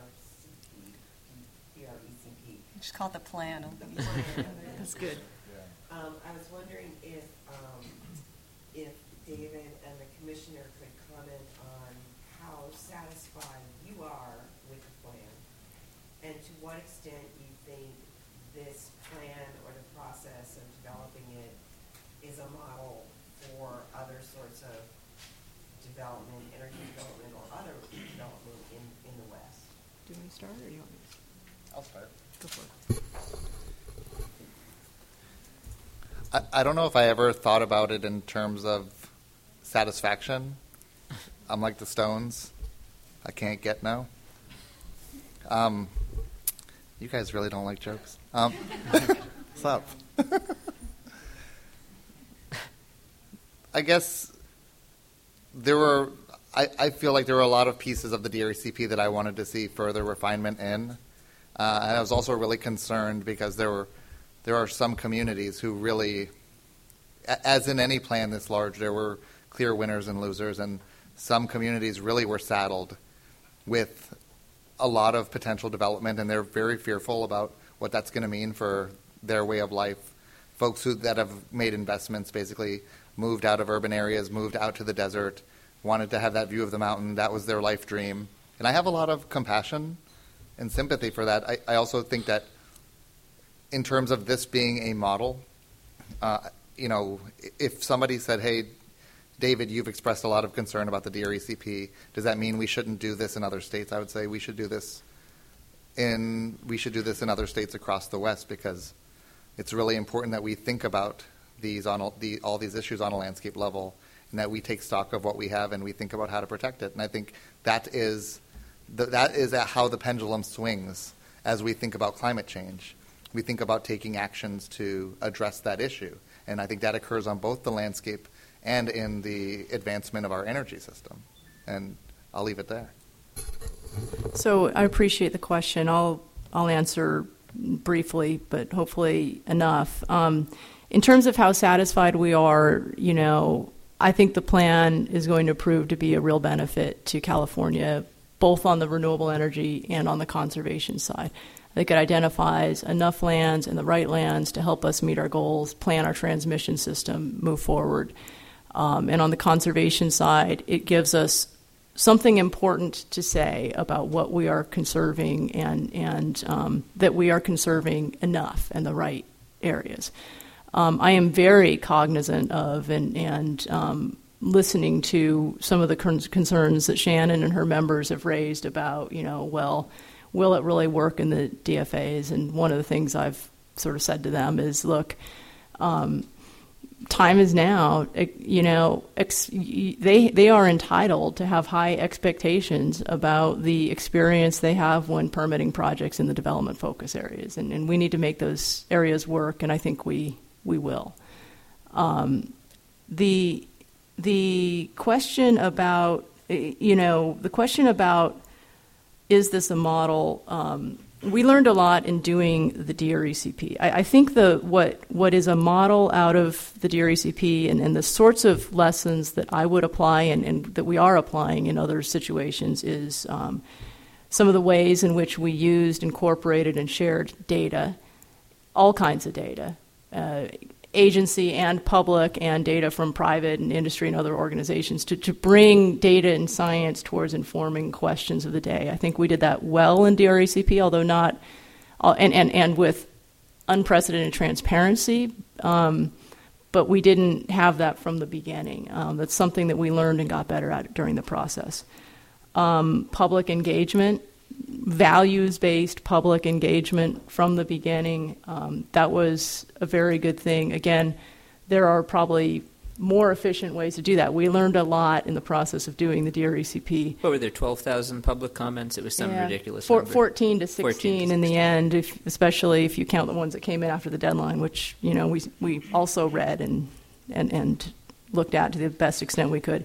DRECP. Just call it the plan. The plan. That's good. I was wondering if David and the commissioner could comment on how satisfied you are with the plan, and to what extent you think this plan or the process of developing it is a model for other sorts of development, energy development, or other development in the West. Do you want to start, or do you want me to? I'll start. Go for it. I don't know if I ever thought about it in terms of satisfaction. I'm like the Stones. I can't get no. You guys really don't like jokes. What's up? I guess I feel like there were a lot of pieces of the DRECP that I wanted to see further refinement in. And I was also really concerned because there are some communities who really, as in any plan this large, there were clear winners and losers, and some communities really were saddled with a lot of potential development, and they're very fearful about what that's going to mean for their way of life. Folks that have made investments basically moved out of urban areas, moved out to the desert, wanted to have that view of the mountain. That was their life dream. And I have a lot of compassion and sympathy for that. I also think that in terms of this being a model, if somebody said, hey, David, you've expressed a lot of concern about the DRECP. Does that mean we shouldn't do this in other states? I would say we should do this in other states across the West, because it's really important that we think about these all these issues on a landscape level, and that we take stock of what we have and we think about how to protect it. And I think that is how the pendulum swings as we think about climate change. We think about taking actions to address that issue, and I think that occurs on both the landscape and in the advancement of our energy system. And I'll leave it there. So I appreciate the question. I'll answer briefly, but hopefully enough. In terms of how satisfied we are, I think the plan is going to prove to be a real benefit to California, both on the renewable energy and on the conservation side. I think it identifies enough lands and the right lands to help us meet our goals, plan our transmission system, move forward. And on the conservation side, it gives us something important to say about what we are conserving and that we are conserving enough in the right areas. I am very cognizant of and listening to some of the concerns that Shannon and her members have raised about, will it really work in the DFAs? And one of the things I've sort of said to them is, look, time is now. They are entitled to have high expectations about the experience they have when permitting projects in the development focus areas, and we need to make those areas work, and I think we will. The question about is this a model? We learned a lot in doing the DRECP. I think what is a model out of the DRECP and the sorts of lessons that I would apply and that we are applying in other situations is some of the ways in which we used, incorporated, and shared data, all kinds of data, agency and public, and data from private and industry and other organizations to bring data and science towards informing questions of the day. I think we did that well in DRECP, although not, and with unprecedented transparency, but we didn't have that from the beginning. That's something that we learned and got better at during the process. Public engagement, values-based public engagement from the beginning. That was a very good thing. Again, there are probably more efficient ways to do that. We learned a lot in the process of doing the DRECP. What were there, 12,000 public comments? It was some ridiculous 14 to 16 in the end, especially if you count the ones that came in after the deadline, which we also read and looked at to the best extent we could.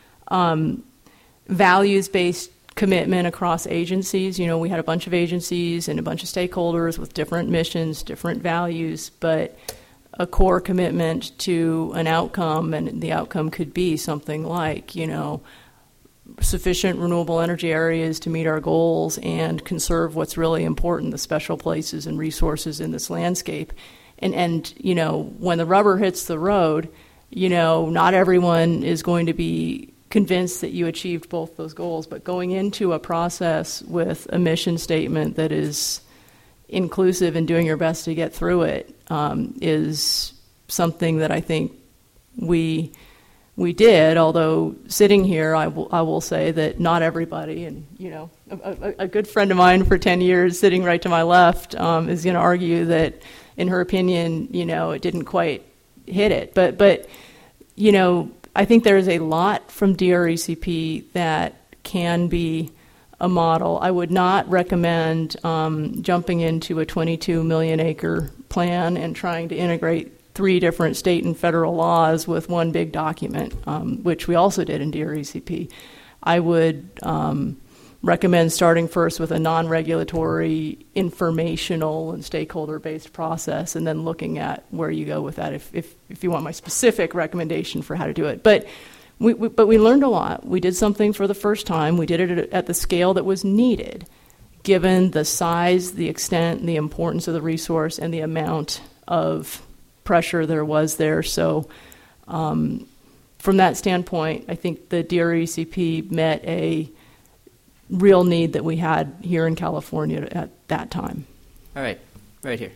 Values-based commitment across agencies. We had a bunch of agencies and a bunch of stakeholders with different missions, different values, but a core commitment to an outcome, and the outcome could be something like, sufficient renewable energy areas to meet our goals and conserve what's really important, the special places and resources in this landscape. And when the rubber hits the road, not everyone is going to be convinced that you achieved both those goals, but going into a process with a mission statement that is inclusive and doing your best to get through it is something that I think we did. Although sitting here, I will say that not everybody, and a good friend of mine for 10 years, sitting right to my left, is going to argue that, in her opinion, it didn't quite hit it. But I think there is a lot from DRECP that can be a model. I would not recommend jumping into a 22 million acre plan and trying to integrate 3 different state and federal laws with one big document, which we also did in DRECP. I would recommend starting first with a non-regulatory, informational, and stakeholder-based process, and then looking at where you go with that if you want my specific recommendation for how to do it. But we learned a lot. We did something for the first time. We did it at the scale that was needed, given the size, the extent, the importance of the resource, and the amount of pressure there was there. So from that standpoint, I think the DRECP met a real need that we had here in California at that time. All right, right here.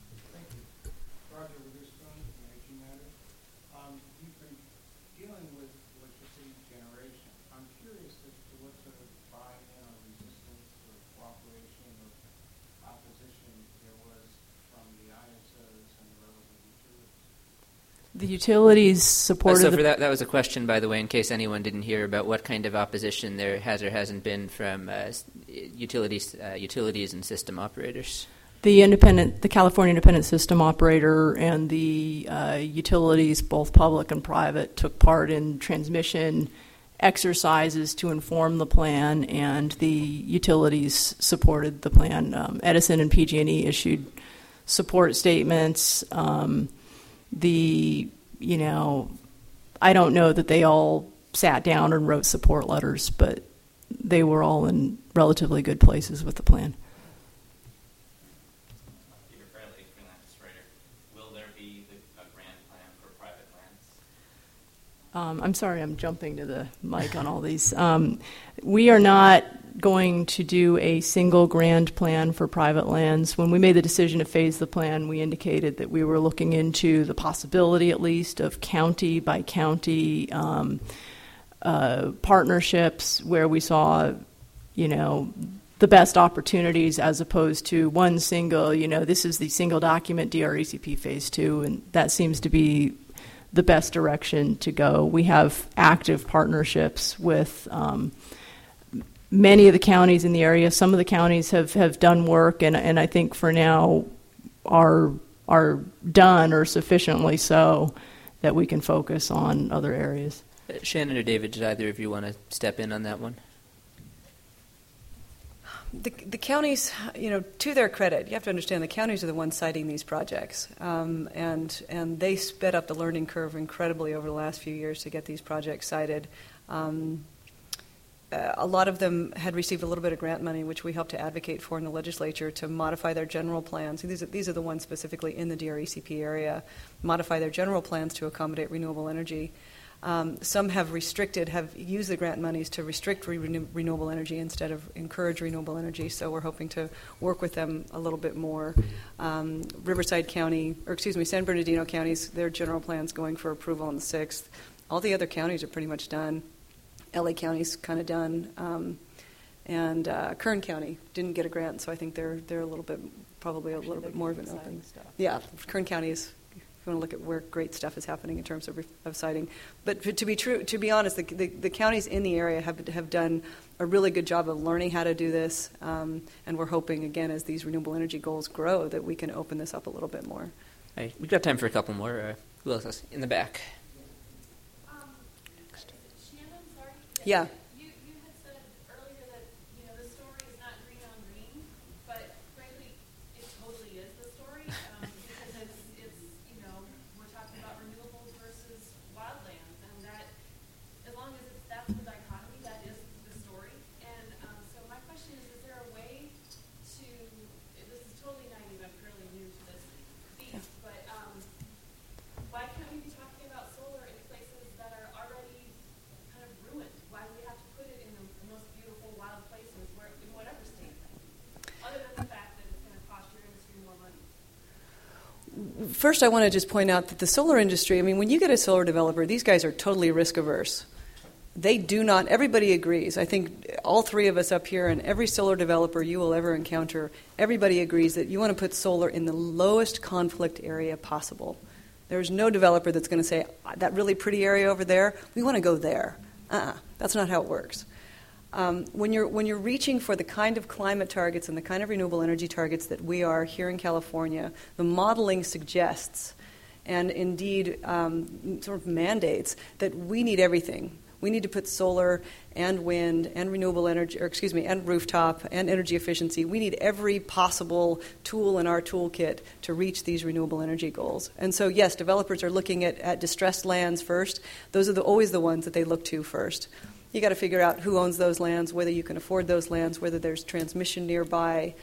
The utilities supported. So for that was a question, by the way, in case anyone didn't hear, about what kind of opposition there has or hasn't been from utilities and system operators. The California Independent System Operator and the utilities, both public and private, took part in transmission exercises to inform the plan, and the utilities supported the plan. Edison and PG&E issued support statements. I don't know that they all sat down and wrote support letters, but they were all in relatively good places with the plan. Peter Fairley, freelance writer. Will there be a grand plan for private lands? I'm sorry, I'm jumping to the mic on all these. We are not going to do a single grand plan for private lands. When we made the decision to phase the plan, we indicated that we were looking into the possibility, at least, of county by county partnerships where we saw, the best opportunities, as opposed to one single, this is the single document DRECP Phase 2, and that seems to be the best direction to go. We have active partnerships with many of the counties in the area. Some of the counties have done work, and I think for now are done, or sufficiently so, that we can focus on other areas. Shannon or David, did either of you want to step in on that one? The counties, to their credit, you have to understand the counties are the ones citing these projects, and they sped up the learning curve incredibly over the last few years to get these projects cited. A lot of them had received a little bit of grant money, which we helped to advocate for in the legislature, to modify their general plans. These are the ones specifically in the DRECP area, modify their general plans to accommodate renewable energy. Some have used the grant monies to restrict renewable energy instead of encourage renewable energy, so we're hoping to work with them a little bit more. San Bernardino counties, their general plan's going for approval on the 6th. All the other counties are pretty much done. LA County's kind of done. And Kern County didn't get a grant, so I think they're a little bit, probably a little bit more of an open. Stuff. Yeah, Kern County is, if you want to look at where great stuff is happening in terms of siting. But to be honest, the counties in the area have done a really good job of learning how to do this, and we're hoping, again, as these renewable energy goals grow, that we can open this up a little bit more. All right, we've got time for a couple more. Who else is in the back? Shannon, sorry. Yeah. You had said earlier that, the story is not green on green, but frankly, it totally is the story, because it's we're talking about renewables versus wildlands, and that, as long as that's the dichotomy, that is the story. And so my question is there a way to, this is totally naive, I'm fairly new to this beast, but why can't we be talking about solar in places that are already kind of ruined? Why do we have to put it in the most beautiful wild places, in whatever state? Other than the fact that it's going to cost your industry more money. First, I want to just point out that the solar industry, when you get a solar developer, these guys are totally risk averse. They do not, everybody agrees. I think all three of us up here and every solar developer you will ever encounter, everybody agrees that you want to put solar in the lowest conflict area possible. There's no developer that's going to say, that really pretty area over there, we want to go there. That's not how it works. When you're reaching for the kind of climate targets and the kind of renewable energy targets that we are here in California, the modeling suggests, and indeed sort of mandates, that we need everything. We need to put solar and wind and renewable energy, and rooftop and energy efficiency. We need every possible tool in our toolkit to reach these renewable energy goals. And so, yes, developers are looking at distressed lands first. Those are always the ones that they look to first. You got to figure out who owns those lands, whether you can afford those lands, whether there's transmission nearby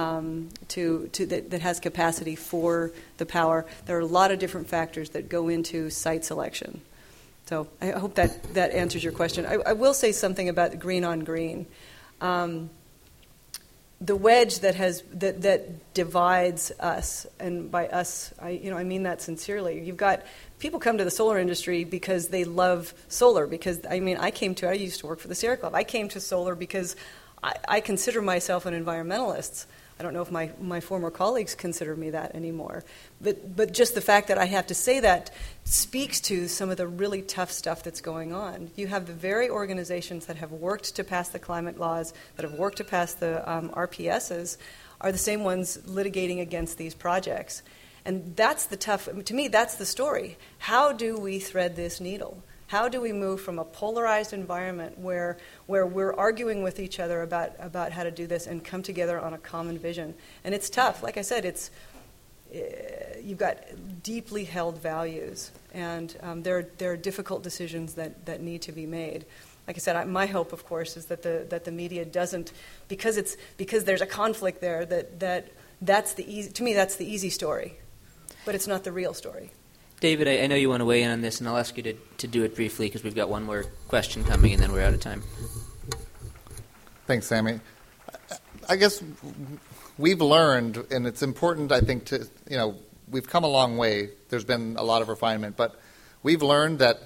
that has capacity for the power. There are a lot of different factors that go into site selection. So I hope that answers your question. I will say something about green on green. The wedge that divides us, and by us, I mean that sincerely. You've got people come to the solar industry because they love solar. Because I used to work for the Sierra Club. I came to solar because I consider myself an environmentalist. I don't know if my former colleagues consider me that anymore. But just the fact that I have to say that speaks to some of the really tough stuff that's going on. You have the very organizations that have worked to pass the climate laws, that have worked to pass the RPSs, are the same ones litigating against these projects. And to me, that's the story. How do we thread this needle? How do we move from a polarized environment where we're arguing with each other about how to do this and come together on a common vision? And it's tough. Like I said, you've got deeply held values, and there are difficult decisions that need to be made. Like I said, my hope, of course, is that the media doesn't, because there's a conflict there. That's the easy story, but it's not the real story. David, I know you want to weigh in on this, and I'll ask you to do it briefly because we've got one more question coming, and then we're out of time. Thanks, Sammy. I guess we've learned, and it's important, I think, we've come a long way. There's been a lot of refinement, but we've learned that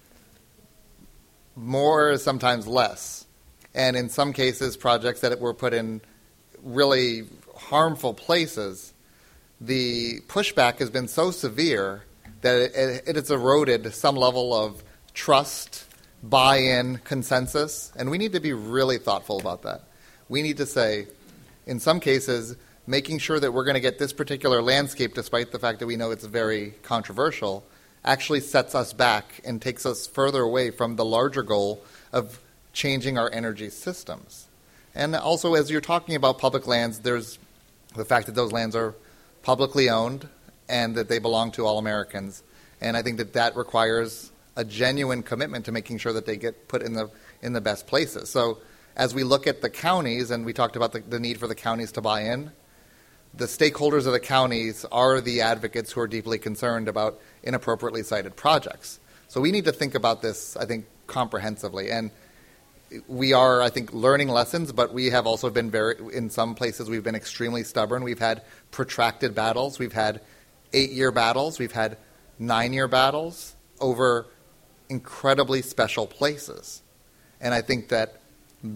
more is sometimes less. And in some cases, projects that were put in really harmful places, the pushback has been so severe that it has eroded some level of trust, buy-in, consensus, and we need to be really thoughtful about that. We need to say, in some cases, making sure that we're going to get this particular landscape, despite the fact that we know it's very controversial, actually sets us back and takes us further away from the larger goal of changing our energy systems. And also, as you're talking about public lands, there's the fact that those lands are publicly owned and that they belong to all Americans. And I think that requires a genuine commitment to making sure that they get put in the best places. So as we look at the counties, and we talked about the need for the counties to buy in, the stakeholders of the counties are the advocates who are deeply concerned about inappropriately sited projects. So we need to think about this, I think, comprehensively. And we are, I think, learning lessons, but we have also been in some places we've been extremely stubborn. We've had protracted battles. We've had 8-year battles. We've had 9-year battles over incredibly special places. And I think that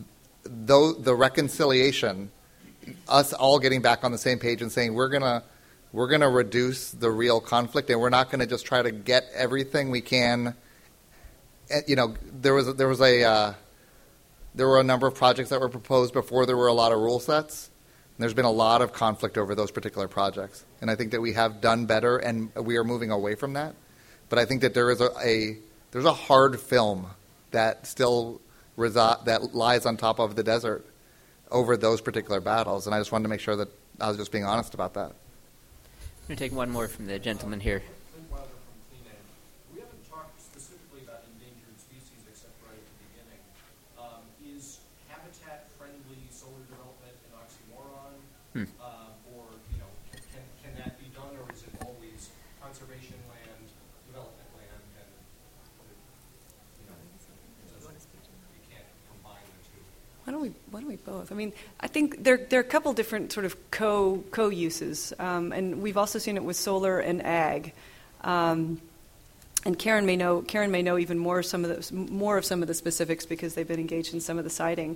though the reconciliation, us all getting back on the same page and saying we're gonna reduce the real conflict, and we're not going to just try to get everything we can. You know, there were a number of projects that were proposed before there were a lot of rule sets. And there's been a lot of conflict over those particular projects, and I think that we have done better, and we are moving away from that. But I think that there's a hard film that still that lies on top of the desert over those particular battles, and I just wanted to make sure that I was just being honest about that. I'm going to take one more from the gentleman here. Clint Wilder from Clean Edge. We haven't talked specifically about endangered species except right at the beginning. Is habitat-friendly solar development an oxymoron? Or, you know, can that be done, or is it always conservation land, development land, and, you know, you can't combine the two? Why don't we both? I mean, I think there are a couple different sort of co-uses, and we've also seen it with solar and ag. And Karen may know even more of some of the specifics because they've been engaged in some of the siting.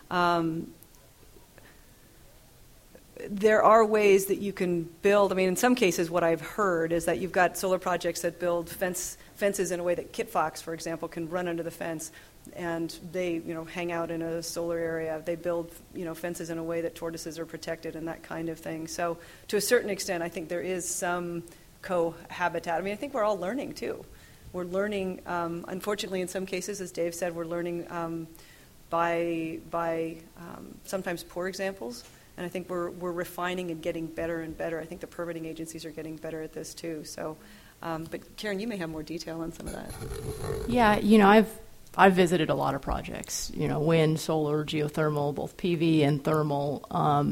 There are ways that you can build. I mean, in some cases, what I've heard is that you've got solar projects that build fences in a way that Kit Fox, for example, can run under the fence, and they, you know, hang out in a solar area. They build, you know, fences in a way that tortoises are protected and that kind of thing. So, to a certain extent, I think there is some cohabitat. I mean, I think we're all learning too. We're learning. Unfortunately, in some cases, as Dave said, we're learning by sometimes poor examples. And I think we're refining and getting better and better. I think the permitting agencies are getting better at this too. So, but Karen, you may have more detail on some of that. Yeah, you know, I've visited a lot of projects. You know, wind, solar, geothermal, both PV and thermal.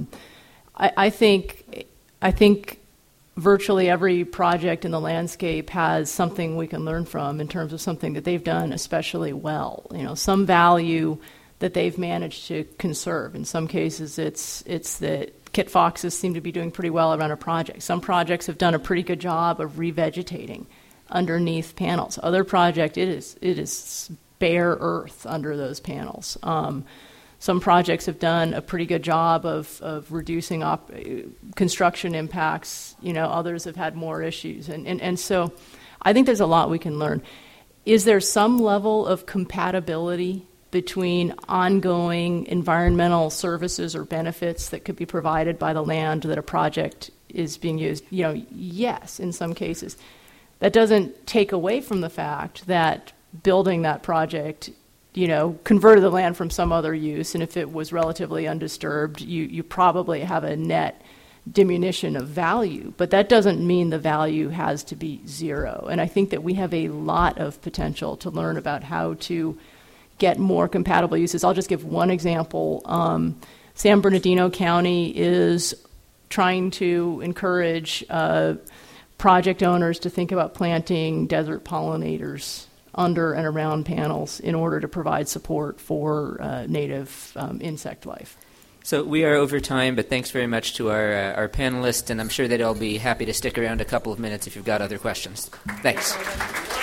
I think virtually every project in the landscape has something we can learn from in terms of something that they've done especially well. You know, some value that they've managed to conserve. In some cases, it's that Kit Foxes seem to be doing pretty well around a project. Some projects have done a pretty good job of revegetating underneath panels. Other project, it is bare earth under those panels. Some projects have done a pretty good job of reducing construction impacts. You know, others have had more issues. And so I think there's a lot we can learn. Is there some level of compatibility between ongoing environmental services or benefits that could be provided by the land that a project is being used? You know, yes, in some cases. That doesn't take away from the fact that building that project, you know, converted the land from some other use, and if it was relatively undisturbed, you probably have a net diminution of value. But that doesn't mean the value has to be zero. And I think that we have a lot of potential to learn about how to get more compatible uses. I'll just give one example. San Bernardino County is trying to encourage project owners to think about planting desert pollinators under and around panels in order to provide support for native insect life. So we are over time, but thanks very much to our panelists, and I'm sure they'd all be happy to stick around a couple of minutes if you've got other questions. Thanks.